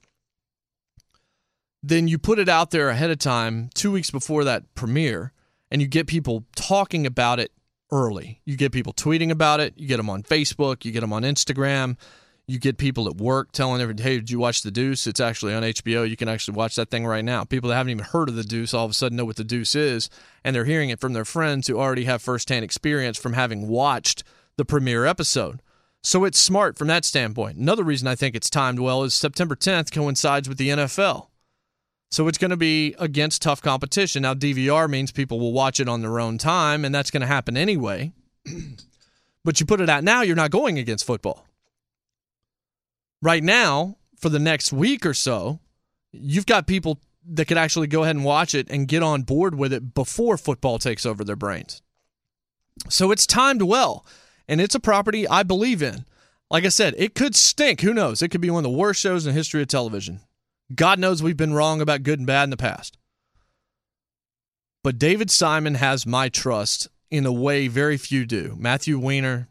then you put it out there ahead of time, 2 weeks before that premiere, and you get people talking about it early. You get people tweeting about it. You get them on Facebook. You get them on Instagram. You get people at work telling everybody, hey, did you watch The Deuce? It's actually on HBO. You can actually watch that thing right now. People that haven't even heard of The Deuce all of a sudden know what The Deuce is, and they're hearing it from their friends who already have firsthand experience from having watched the premiere episode. So it's smart from that standpoint. Another reason I think it's timed well is September 10th coincides with the NFL. So it's going to be against tough competition. Now, DVR means people will watch it on their own time, and that's going to happen anyway. But you put it out now, you're not going against football. Right now, for the next week or so, you've got people that could actually go ahead and watch it and get on board with it before football takes over their brains. So it's timed well, and it's a property I believe in. Like I said, it could stink. Who knows? It could be one of the worst shows in the history of television. God knows we've been wrong about good and bad in the past. But David Simon has my trust in a way very few do. Matthew Weiner,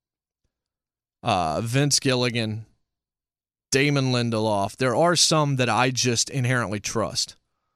Vince Gilligan, Damon Lindelof. There are some that I just inherently trust.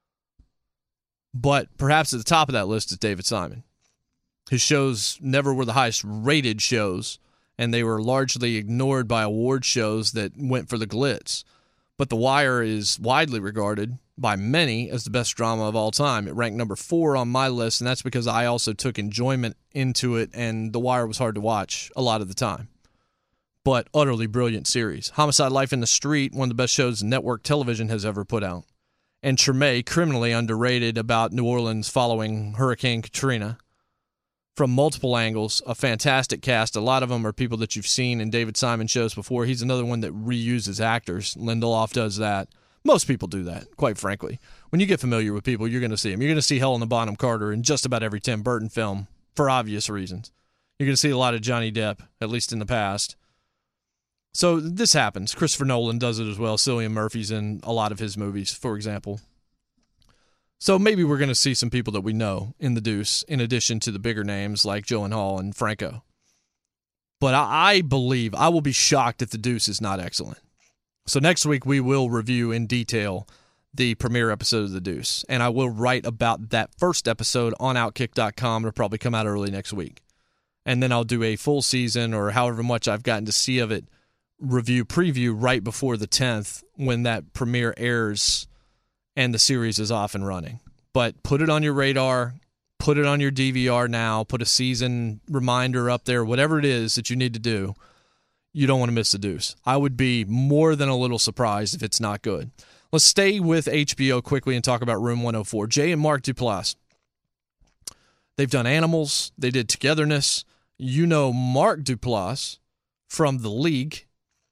But perhaps at the top of that list is David Simon. His shows never were the highest rated shows, and they were largely ignored by award shows that went for the glitz. But The Wire is widely regarded by many as the best drama of all time. It ranked number 4 on my list, and that's because I also took enjoyment into it, and The Wire was hard to watch a lot of the time. But utterly brilliant series. Homicide: Life in the Street, one of the best shows network television has ever put out. And Treme, criminally underrated about New Orleans following Hurricane Katrina. From multiple angles, a fantastic cast. A lot of them are people that you've seen in David Simon shows before. He's another one that reuses actors. Lindelof does that. Most people do that, quite frankly. When you get familiar with people, you're going to see them. You're going to see Helena Bonham Carter in just about every Tim Burton film for obvious reasons. You're going to see a lot of Johnny Depp, at least in the past. So this happens. Christopher Nolan does it as well. Cillian Murphy's in a lot of his movies, for example. So maybe we're going to see some people that we know in The Deuce, in addition to the bigger names like Gyllenhaal and Franco. But I believe, I will be shocked if The Deuce is not excellent. So next week we will review in detail the premiere episode of The Deuce. And I will write about that first episode on Outkick.com. It'll probably come out early next week. And then I'll do a full season, or however much I've gotten to see of it, preview right before the 10th when that premiere airs and the series is off and running. But put it on your radar, put it on your DVR now, put a season reminder up there, whatever it is that you need to do. You don't want to miss The Deuce. I would be more than a little surprised if it's not good. Let's stay with HBO quickly and talk about Room 104. Jay and Mark Duplass. They've done Animals. They did Togetherness. You know Mark Duplass from The League.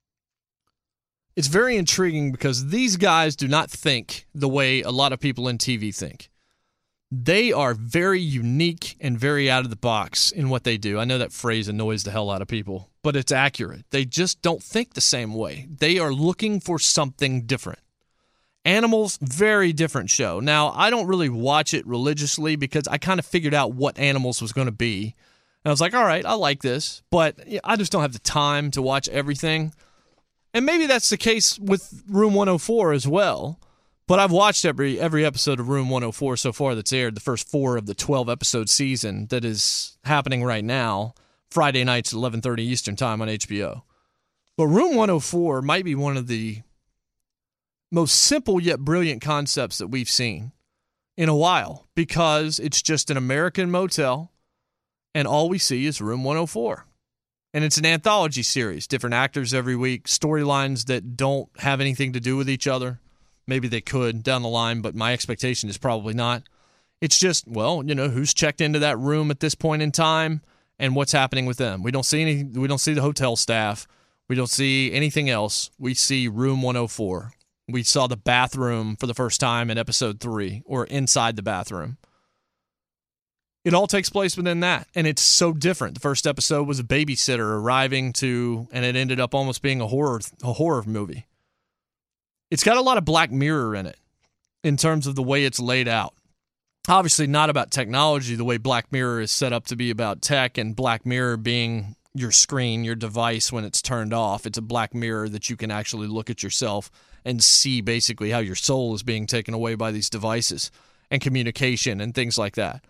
It's very intriguing because these guys do not think the way a lot of people in TV think. They are very unique and very out of the box in what they do. I know that phrase annoys the hell out of people, but it's accurate. They just don't think the same way. They are looking for something different. Animals, very different show. Now, I don't really watch it religiously because I kind of figured out what Animals was going to be. And I was like, all right, I like this, but I just don't have the time to watch everything. And maybe that's the case with Room 104 as well. But I've watched every episode of Room 104 so far that's aired, the first 4 of the 12-episode season that is happening right now, Friday nights at 11:30 Eastern Time on HBO. But Room 104 might be one of the most simple yet brilliant concepts that we've seen in a while, because it's just an American motel, and all we see is Room 104. And it's an anthology series, different actors every week, storylines that don't have anything to do with each other. Maybe they could down the line, but my expectation is probably not. It's just, well, who's checked into that room at this point in time and what's happening with them. We don't see the hotel staff. We don't see anything else. We see Room 104. We saw the bathroom for the first time in episode 3, or inside the bathroom. It all takes place within that, and it's so different. The first episode was a babysitter arriving and it ended up almost being a horror movie. It's got a lot of Black Mirror in it, in terms of the way it's laid out. Obviously not about technology, the way Black Mirror is set up to be about tech, and Black Mirror being your screen, your device when it's turned off. It's a Black Mirror that you can actually look at yourself and see basically how your soul is being taken away by these devices, and communication and things like that.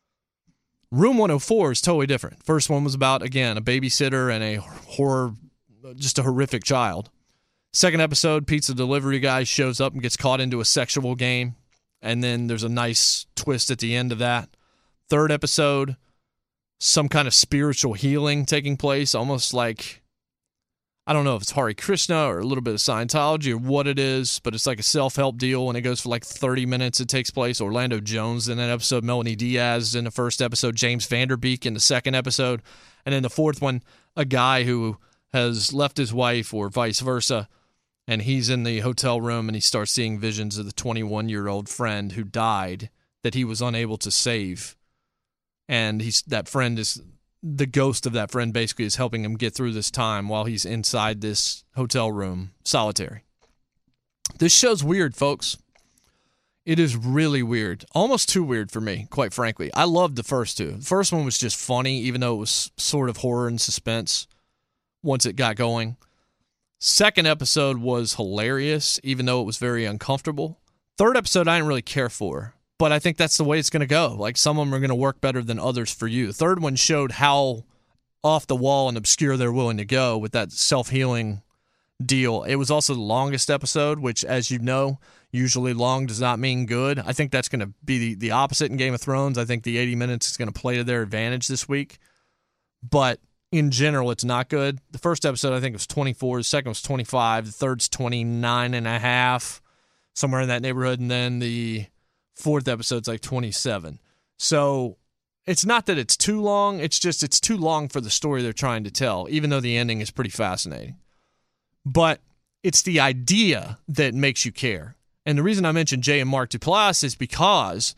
Room 104 is totally different. First one was about, again, a babysitter and a horror just a horrific child. Second episode, pizza delivery guy shows up and gets caught into a sexual game, and then there's a nice twist at the end of that. Third episode, some kind of spiritual healing taking place, almost like, I don't know if it's Hare Krishna or a little bit of Scientology or what it is, but it's like a self-help deal, and it goes for like 30 minutes. It takes place. Orlando Jones in that episode, Melanie Diaz in the first episode, James Vanderbeek in the second episode, and then the fourth one, a guy who has left his wife or vice versa, and he's in the hotel room and he starts seeing visions of the 21-year-old friend who died that he was unable to save. And that friend is, the ghost of that friend basically is helping him get through this time while he's inside this hotel room, solitary. This show's weird, folks. It is really weird. Almost too weird for me, quite frankly. I loved the first two. The first one was just funny, even though it was sort of horror and suspense once it got going. Second episode was hilarious, even though it was very uncomfortable. Third episode I didn't really care for, but I think that's the way it's going to go. Like, some of them are going to work better than others for you. The third one showed how off the wall and obscure they're willing to go with that self-healing deal. It was also the longest episode, which, as you know, usually long does not mean good. I think that's going to be the opposite in Game of Thrones. I think the 80 minutes is going to play to their advantage this week. But in general, it's not good. The first episode, I think, was 24. The second was 25. The third's 29 and a half, somewhere in that neighborhood. And then the fourth episode's like 27. So it's not that it's too long. It's just it's too long for the story they're trying to tell, even though the ending is pretty fascinating. But it's the idea that makes you care. And the reason I mentioned Jay and Mark Duplass is because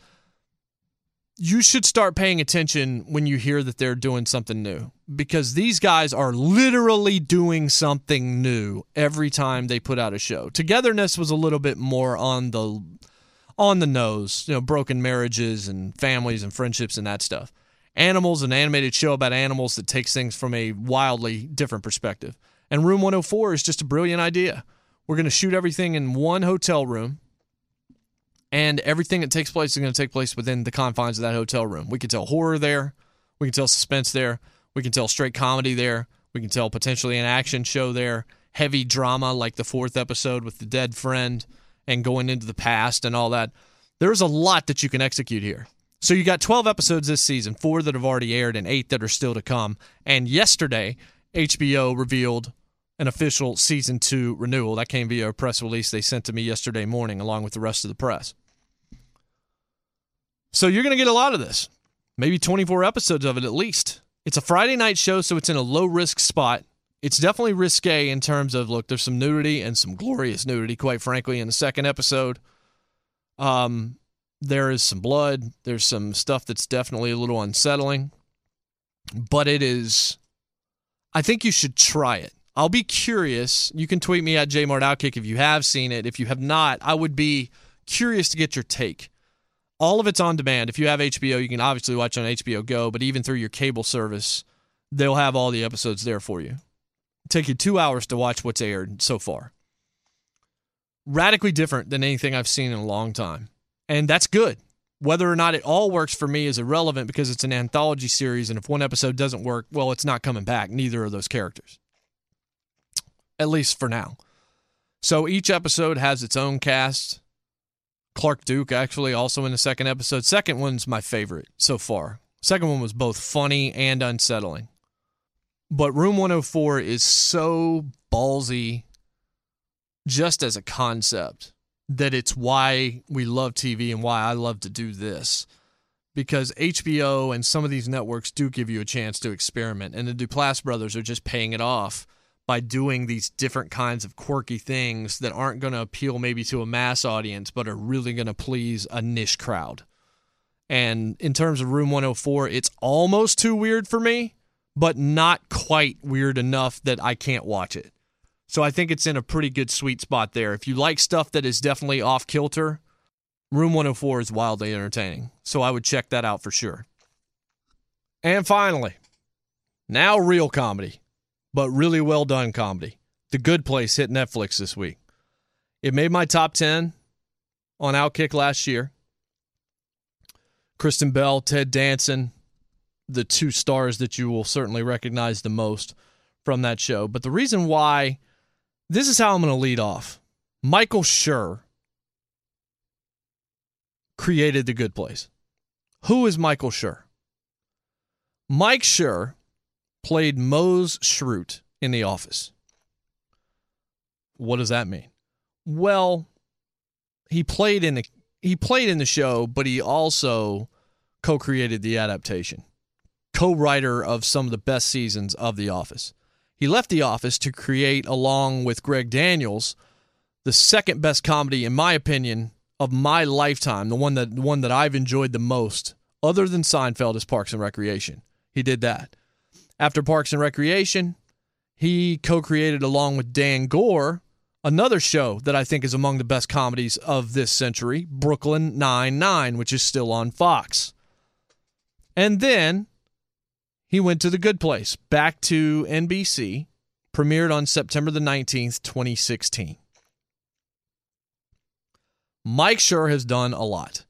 you should start paying attention when you hear that they're doing something new, because these guys are literally doing something new every time they put out a show. Togetherness was a little bit more on the nose, broken marriages and families and friendships and that stuff. Animals, an animated show about animals that takes things from a wildly different perspective. And Room 104 is just a brilliant idea. We're going to shoot everything in one hotel room, and everything that takes place is going to take place within the confines of that hotel room. We can tell horror there. We can tell suspense there. We can tell straight comedy there. We can tell potentially an action show there. Heavy drama like the fourth episode with the dead friend and going into the past and all that. There's a lot that you can execute here. So you got 12 episodes this season, 4 that have already aired and 8 that are still to come. And yesterday, HBO revealed an official Season 2 renewal. That came via a press release they sent to me yesterday morning along with the rest of the press. So you're going to get a lot of this. Maybe 24 episodes of it at least. It's a Friday night show, so it's in a low-risk spot. It's definitely risque in terms of, look, there's some nudity and some glorious nudity, quite frankly, in the second episode. There is some blood. There's some stuff that's definitely a little unsettling. But it is, I think you should try it. I'll be curious. You can tweet me at JMartOutkick if you have seen it. If you have not, I would be curious to get your take. All of it's on demand. If you have HBO, you can obviously watch on HBO Go, but even through your cable service, they'll have all the episodes there for you. It'll take you 2 hours to watch what's aired so far. Radically different than anything I've seen in a long time. And that's good. Whether or not it all works for me is irrelevant because it's an anthology series, and if one episode doesn't work, well, it's not coming back, neither of those characters. At least for now. So each episode has its own cast. Clark Duke, actually, also in the second episode. Second one's my favorite so far. Second one was both funny and unsettling. But Room 104 is so ballsy just as a concept that it's why we love TV and why I love to do this. Because HBO and some of these networks do give you a chance to experiment. And the Duplass brothers are just paying it off by doing these different kinds of quirky things that aren't going to appeal maybe to a mass audience, but are really going to please a niche crowd. And in terms of Room 104, it's almost too weird for me, but not quite weird enough that I can't watch it. So I think it's in a pretty good sweet spot there. If you like stuff that is definitely off kilter, Room 104 is wildly entertaining. So I would check that out for sure. And finally, now real comedy. But really well done comedy. The Good Place hit Netflix this week. It made my top 10 on Outkick last year. Kristen Bell, Ted Danson, the two stars that you will certainly recognize the most. from that show. But the reason why, this is how I'm going to lead off. Michael Schur created The Good Place. Who is Michael Schur? Mike Schur played Mose Schrute in The Office. What does that mean? Well, he played in the show, but he also co-created the adaptation. Co-writer of some of the best seasons of The Office. He left The Office to create, along with Greg Daniels, the second best comedy, in my opinion, of my lifetime. The one that I've enjoyed the most, other than Seinfeld, is Parks and Recreation. He did that. After Parks and Recreation, he co-created, along with Dan Gore, another show that I think is among the best comedies of this century, Brooklyn Nine-Nine, which is still on Fox. And then he went to The Good Place, back to NBC, premiered on September the 19th, 2016. Mike Schur has done a lot.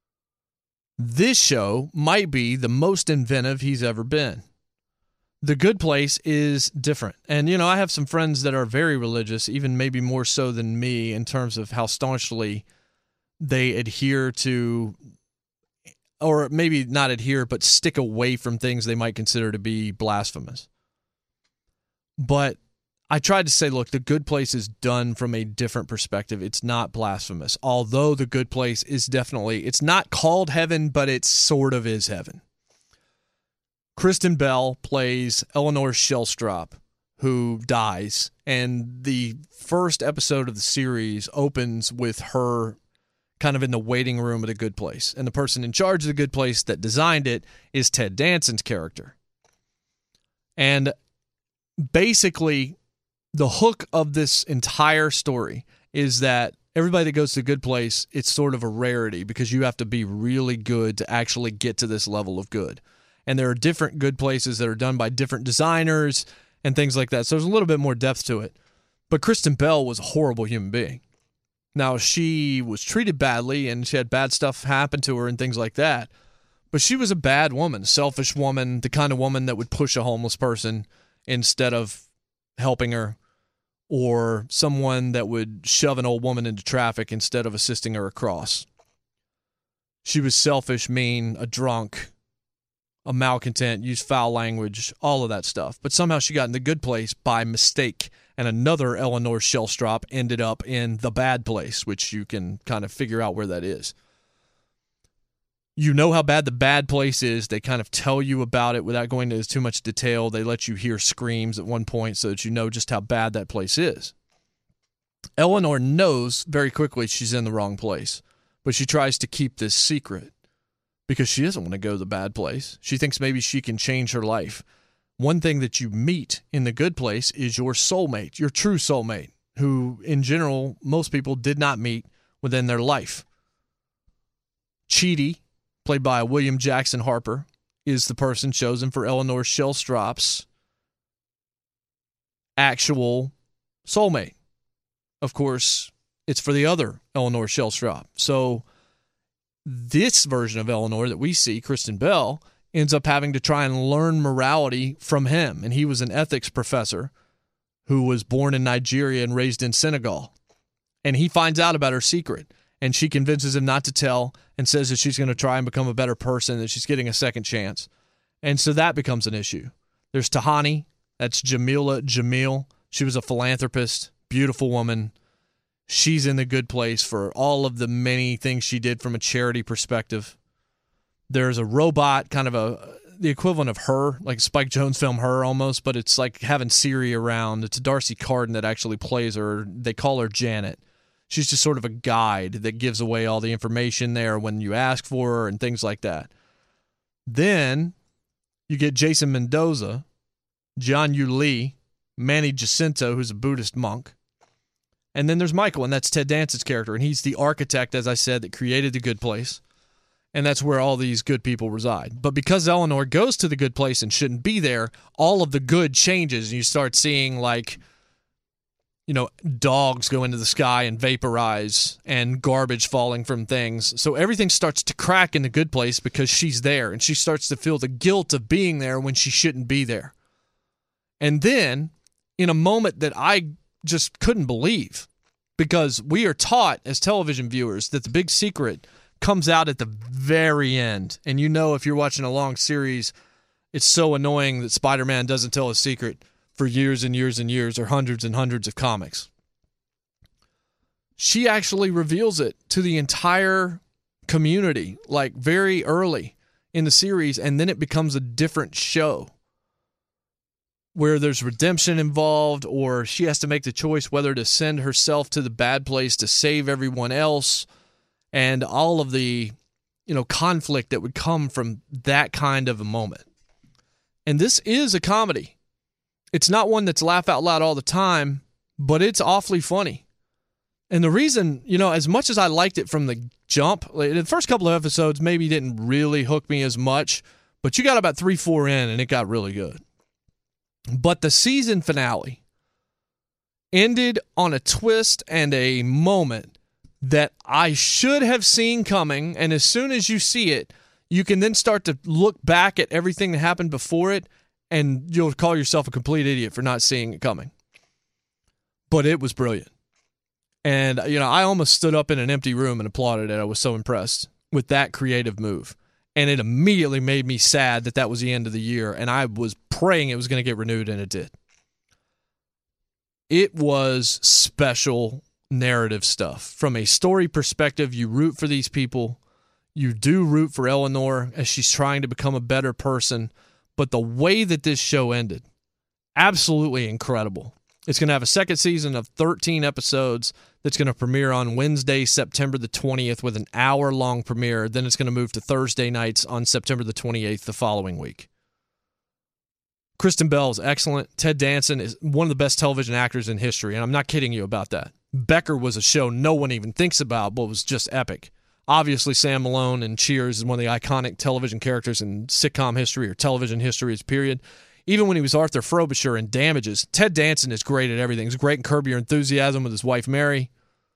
This show might be the most inventive he's ever been. The Good Place is different. And, I have some friends that are very religious, even maybe more so than me, in terms of how staunchly they adhere to, or maybe not adhere, but stick away from things they might consider to be blasphemous. But I tried to say, look, The Good Place is done from a different perspective. It's not blasphemous. Although The Good Place is definitely, it's not called heaven, but it sort of is heaven. Kristen Bell plays Eleanor Shellstrop, who dies, and the first episode of the series opens with her kind of in the waiting room of The Good Place. And the person in charge of The Good Place that designed it is Ted Danson's character. And basically, the hook of this entire story is that everybody that goes to The Good Place, it's sort of a rarity because you have to be really good to actually get to this level of good. And there are different good places that are done by different designers and things like that. So there's a little bit more depth to it. But Kristen Bell was a horrible human being. Now, she was treated badly and she had bad stuff happen to her and things like that. But she was a bad woman, a selfish woman, the kind of woman that would push a homeless person instead of helping her, or someone that would shove an old woman into traffic instead of assisting her across. She was selfish, mean, a drunk, a malcontent, used foul language, all of that stuff. But somehow she got in The Good Place by mistake, and another Eleanor Shellstrop ended up in The Bad Place, which you can kind of figure out where that is. You know how bad The Bad Place is. They kind of tell you about it without going into too much detail. They let you hear screams at one point so that you know just how bad that place is. Eleanor knows very quickly she's in the wrong place, but she tries to keep this secret because she doesn't want to go to the bad place. She thinks maybe she can change her life. One thing that you meet in The Good Place is your soulmate, your true soulmate, who in general most people did not meet within their life. Chidi, played by William Jackson Harper, is the person chosen for Eleanor Shellstrop's actual soulmate. Of course, it's for the other Eleanor Shellstrop. So this version of Eleanor that we see, Kristen Bell, ends up having to try and learn morality from him. And he was an ethics professor who was born in Nigeria and raised in Senegal. And he finds out about her secret. And she convinces him not to tell and says that she's going to try and become a better person, that she's getting a second chance. And so that becomes an issue. There's Tahani. That's Jamila Jamil. She was a philanthropist, beautiful woman. She's in The Good Place for all of the many things she did from a charity perspective. There's a robot, kind of the equivalent of Her, like a Spike Jonze film Her almost, but it's like having Siri around. It's Darcy Carden that actually plays her. They call her Janet. She's just sort of a guide that gives away all the information there when you ask for her and things like that. Then you get Jason Mendoza, John Yu Lee, Manny Jacinto, who's a Buddhist monk. And then there's Michael, and that's Ted Danson's character. And he's the architect, as I said, that created The Good Place. And that's where all these good people reside. But because Eleanor goes to The Good Place and shouldn't be there, all of the good changes. And you start seeing, like, dogs go into the sky and vaporize and garbage falling from things. So everything starts to crack in The Good Place because she's there. And she starts to feel the guilt of being there when she shouldn't be there. And then, in a moment that I just couldn't believe, because we are taught as television viewers that the big secret comes out at the very end. And you know, if you're watching a long series, it's so annoying that Spider-Man doesn't tell his secret for years and years and years, or hundreds and hundreds of comics. She actually reveals it to the entire community, like very early in the series, and then it becomes a different show where there's redemption involved, or she has to make the choice whether to send herself to the bad place to save everyone else, and all of the, conflict that would come from that kind of a moment. And this is a comedy. It's not one that's laugh out loud all the time, but it's awfully funny. And the reason, as much as I liked it from the jump, the first couple of episodes maybe didn't really hook me as much, but you got about 3-4 in and it got really good. But the season finale ended on a twist and a moment that I should have seen coming, and as soon as you see it, you can then start to look back at everything that happened before it, and you'll call yourself a complete idiot for not seeing it coming. But it was brilliant. And, I almost stood up in an empty room and applauded it. I was so impressed with that creative move. And it immediately made me sad that that was the end of the year, and I was praying it was going to get renewed, and it did. It was special narrative stuff. From a story perspective, you root for these people. You do root for Eleanor as she's trying to become a better person. But the way that this show ended, absolutely incredible. It's going to have a second season of 13 episodes that's going to premiere on Wednesday, September the 20th, with an hour-long premiere. Then it's going to move to Thursday nights on September the 28th the following week. Kristen Bell is excellent. Ted Danson is one of the best television actors in history, and I'm not kidding you about that. Becker was a show no one even thinks about, but was just epic. Obviously, Sam Malone in Cheers is one of the iconic television characters in sitcom history or television history, period. Even when he was Arthur Frobisher in Damages, Ted Danson is great at everything. He's great in Curb Your Enthusiasm with his wife, Mary.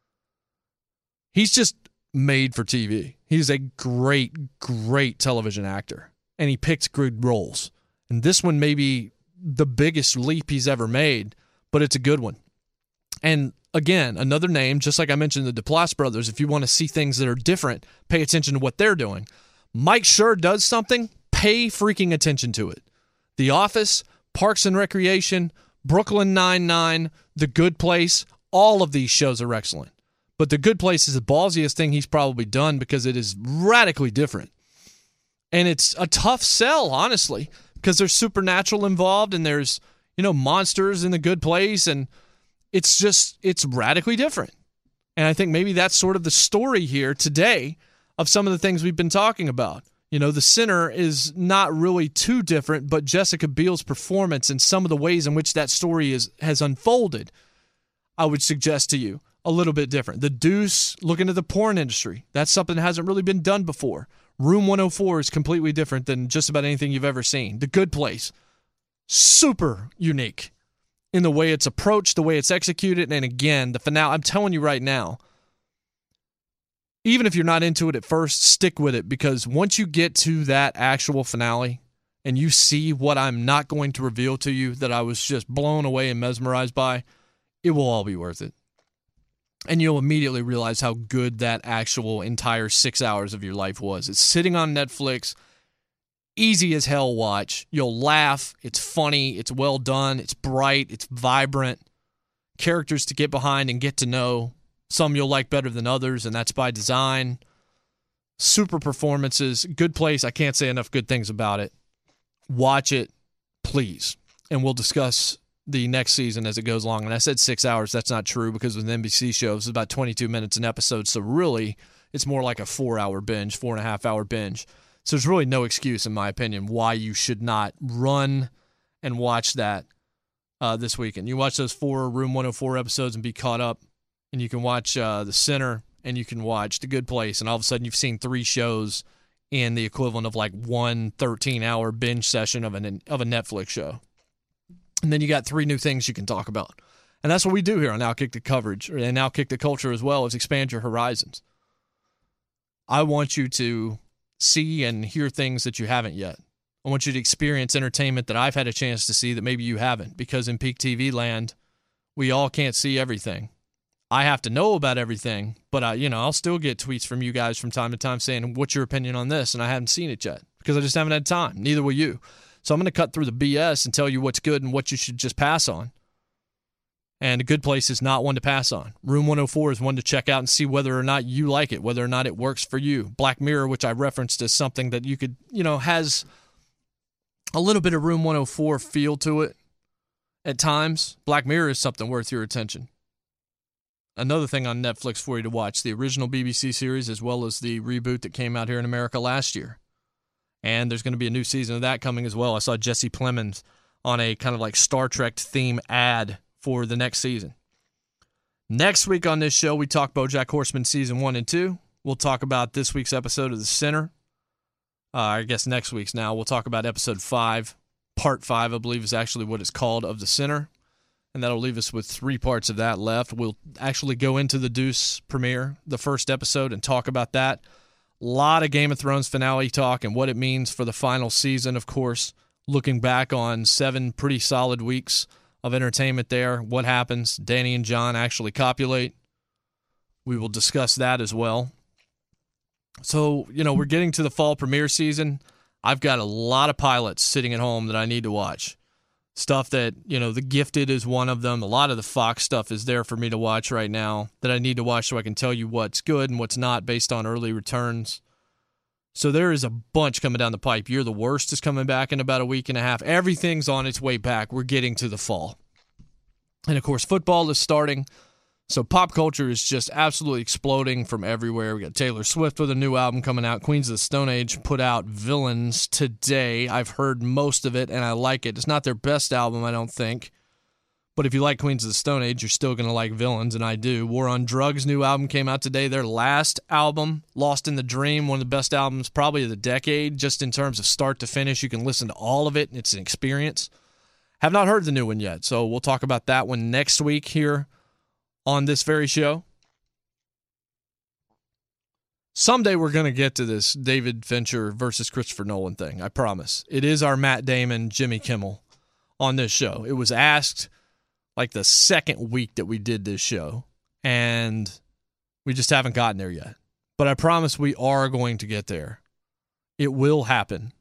He's just made for TV. He's a great, great television actor, and he picks good roles. And this one may be the biggest leap he's ever made, but it's a good one. And again, another name, just like I mentioned the Duplass brothers, if you want to see things that are different, pay attention to what they're doing. Mike Schur does something, pay freaking attention to it. The Office, Parks and Recreation, Brooklyn Nine-Nine, The Good Place, all of these shows are excellent. But The Good Place is the ballsiest thing he's probably done because it is radically different. And it's a tough sell, honestly, because there's supernatural involved and there's, monsters in The Good Place, and it's radically different. And I think maybe that's sort of the story here today of some of the things we've been talking about. The Sinner is not really too different, but Jessica Biel's performance and some of the ways in which that story has unfolded, I would suggest to you, a little bit different. The Deuce, look into the porn industry. That's something that hasn't really been done before. Room 104 is completely different than just about anything you've ever seen. The Good Place, super unique in the way it's approached, the way it's executed, and again, the finale, I'm telling you right now, even if you're not into it at first, stick with it, because once you get to that actual finale and you see what I'm not going to reveal to you that I was just blown away and mesmerized by, it will all be worth it. And you'll immediately realize how good that actual entire 6 hours of your life was. It's sitting on Netflix, easy as hell watch. You'll laugh. It's funny. It's well done. It's bright. It's vibrant. Characters to get behind and get to know. Some you'll like better than others, and that's by design. Super performances. Good Place. I can't say enough good things about it. Watch it, please. And we'll discuss the next season as it goes along. And I said 6 hours. That's not true because with NBC shows, it's about 22 minutes an episode. So really, it's more like a 4-hour binge, 4.5-hour binge. So there's really no excuse, in my opinion, why you should not run and watch that this weekend. You watch those 4 Room 104 episodes and be caught up. And you can watch The Sinner, and you can watch The Good Place, and all of a sudden you've seen 3 shows in the equivalent of like one 13-hour binge session of a Netflix show. And then you got 3 new things you can talk about. And that's what we do here on Outkick the Coverage, and Outkick the Culture as well, is expand your horizons. I want you to see and hear things that you haven't yet. I want you to experience entertainment that I've had a chance to see that maybe you haven't, because in peak TV land, we all can't see everything. I have to know about everything, but I'll still get tweets from you guys from time to time saying, what's your opinion on this? And I haven't seen it yet because I just haven't had time. Neither will you. So I'm going to cut through the BS and tell you what's good and what you should just pass on. And a good place is not one to pass on. Room 104 is one to check out and see whether or not you like it, whether or not it works for you. Black Mirror, which I referenced as something that you could, has a little bit of Room 104 feel to it at times. Black Mirror is something worth your attention. Another thing on Netflix for you to watch, the original BBC series as well as the reboot that came out here in America last year. And there's going to be a new season of that coming as well. I saw Jesse Plemons on a kind of like Star Trek theme ad for the next season. Next week on this show, we talk BoJack Horseman Season 1 and 2. We'll talk about this week's episode of The Sinner. I guess next week's now. We'll talk about Episode 5. Part 5, I believe, is actually what it's called, of The Sinner. And that'll leave us with 3 parts of that left. We'll actually go into the Deuce premiere, the first episode, and talk about that. A lot of Game of Thrones finale talk and what it means for the final season, of course. Looking back on 7 pretty solid weeks of entertainment there. What happens? Danny and John actually copulate. We will discuss that as well. So, we're getting to the fall premiere season. I've got a lot of pilots sitting at home that I need to watch. Stuff that, The Gifted is one of them. A lot of the Fox stuff is there for me to watch right now that I need to watch so I can tell you what's good and what's not based on early returns. So there is a bunch coming down the pipe. You're the Worst is coming back in about a week and a half. Everything's on its way back. We're getting to the fall. And, of course, football is starting. So pop culture is just absolutely exploding from everywhere. We got Taylor Swift with a new album coming out. Queens of the Stone Age put out Villains today. I've heard most of it, and I like it. It's not their best album, I don't think. But if you like Queens of the Stone Age, you're still going to like Villains, and I do. War on Drugs' new album came out today. Their last album, Lost in the Dream, one of the best albums probably of the decade, just in terms of start to finish. You can listen to all of it. It's an experience. Have not heard the new one yet, so we'll talk about that one next week here on this very show. Someday we're going to get to this David Fincher versus Christopher Nolan thing, I promise. It is our Matt Damon, Jimmy Kimmel on this show. It was asked like the second week that we did this show, and we just haven't gotten there yet. But I promise we are going to get there. It will happen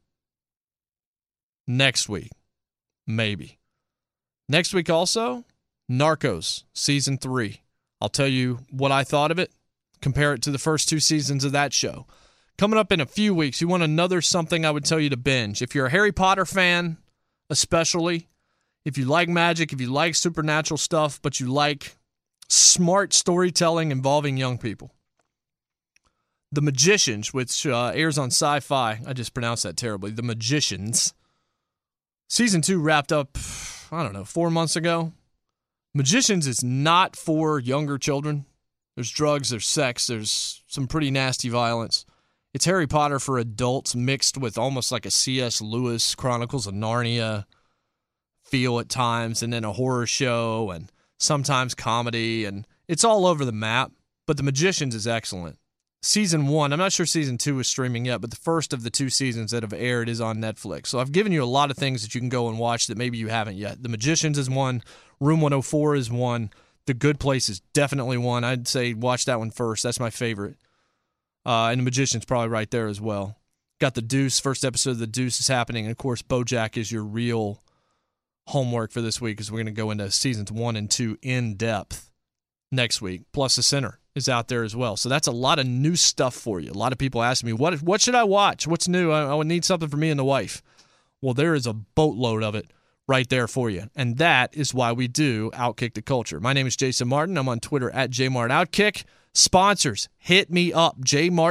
next week, maybe. Next week also, Narcos Season 3. I'll tell you what I thought of it, compare it to the first 2 seasons of that show. Coming up in a few weeks, you want another something I would tell you to binge. If you're a Harry Potter fan, especially, if you like magic, if you like supernatural stuff, but you like smart storytelling involving young people. The Magicians, which airs on Sci-Fi. I just pronounced that terribly. The Magicians. Season 2 wrapped up, 4 months ago. Magicians is not for younger children. There's drugs, there's sex, there's some pretty nasty violence. It's Harry Potter for adults mixed with almost like a C.S. Lewis Chronicles of Narnia feel at times, and then a horror show and sometimes comedy, and it's all over the map. But The Magicians is excellent. Season 1, I'm not sure Season 2 is streaming yet, but the first of the 2 seasons that have aired is on Netflix. So I've given you a lot of things that you can go and watch that maybe you haven't yet. The Magicians is one. Room 104 is one. The Good Place is definitely one. I'd say watch that one first. That's my favorite. And The Magician's probably right there as well. Got The Deuce. First episode of The Deuce is happening. And, of course, BoJack is your real homework for this week, because we're going to go into seasons 1 and 2 in depth next week. Plus The Sinner is out there as well. So that's a lot of new stuff for you. A lot of people ask me, what should I watch? What's new? I would need something for me and the wife. Well, there is a boatload of it right there for you. And that is why we do Outkick the Culture. My name is Jason Martin. I'm on Twitter at JMartOutkick. Sponsors, hit me up,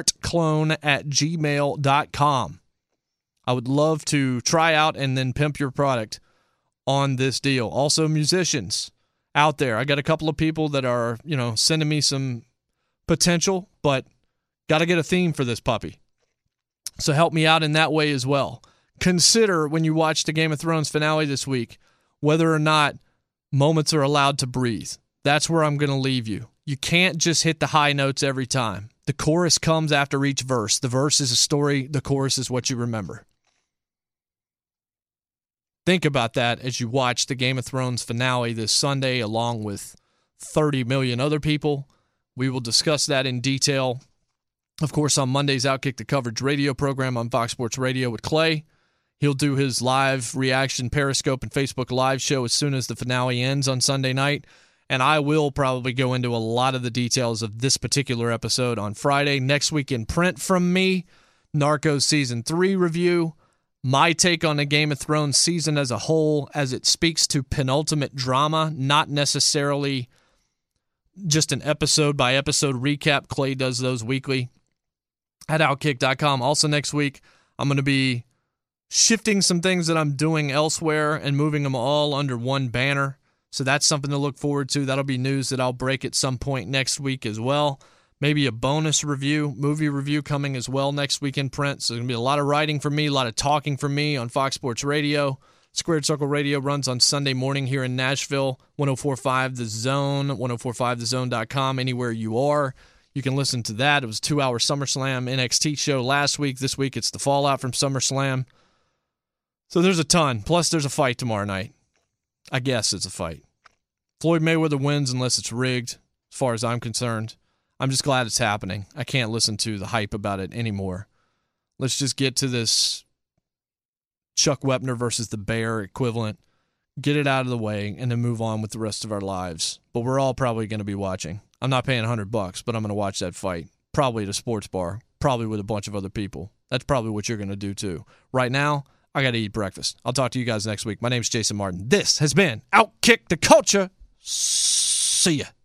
jmartclone@gmail.com. I would love to try out and then pimp your product on this deal. Also, musicians out there. I got a couple of people that are, sending me some potential, but got to get a theme for this puppy. So help me out in that way as well. Consider when you watch the Game of Thrones finale this week, whether or not moments are allowed to breathe. That's where I'm going to leave you. You can't just hit the high notes every time. The chorus comes after each verse. The verse is a story. The chorus is what you remember. think about that as you watch the Game of Thrones finale this Sunday, along with 30 million other people. We will discuss that in detail, of course, on Monday's Outkick the Coverage radio program on Fox Sports Radio with Clay. He'll do his live reaction Periscope and Facebook Live show as soon as the finale ends on Sunday night. And I will probably go into a lot of the details of this particular episode on Friday. Next week in print from me, Narcos Season 3 review, my take on the Game of Thrones season as a whole as it speaks to penultimate drama, not necessarily just an episode-by-episode recap. Clay does those weekly at Outkick.com. Also next week, I'm going to be shifting some things that I'm doing elsewhere and moving them all under one banner. So that's something to look forward to. That'll be news that I'll break at some point next week as well. Maybe a bonus review, movie review coming as well next week in print. So there's going to be a lot of writing from me, a lot of talking from me on Fox Sports Radio. Squared Circle Radio runs on Sunday morning here in Nashville, 104.5 The Zone, 104.5thezone.com, anywhere you are. You can listen to that. It was a 2-hour SummerSlam NXT show last week. This week it's the fallout from SummerSlam. So there's a ton. Plus there's a fight tomorrow night. I guess it's a fight. Floyd Mayweather wins unless it's rigged, as far as I'm concerned. I'm just glad it's happening. I can't listen to the hype about it anymore. Let's just get to this Chuck Wepner versus the Bear equivalent, get it out of the way, and then move on with the rest of our lives. But we're all probably going to be watching. I'm not paying $100, but I'm going to watch that fight. Probably at a sports bar. Probably with a bunch of other people. That's probably what you're going to do too. Right now, I got to eat breakfast. I'll talk to you guys next week. My name's Jason Martin. This has been Outkick the Culture. See ya.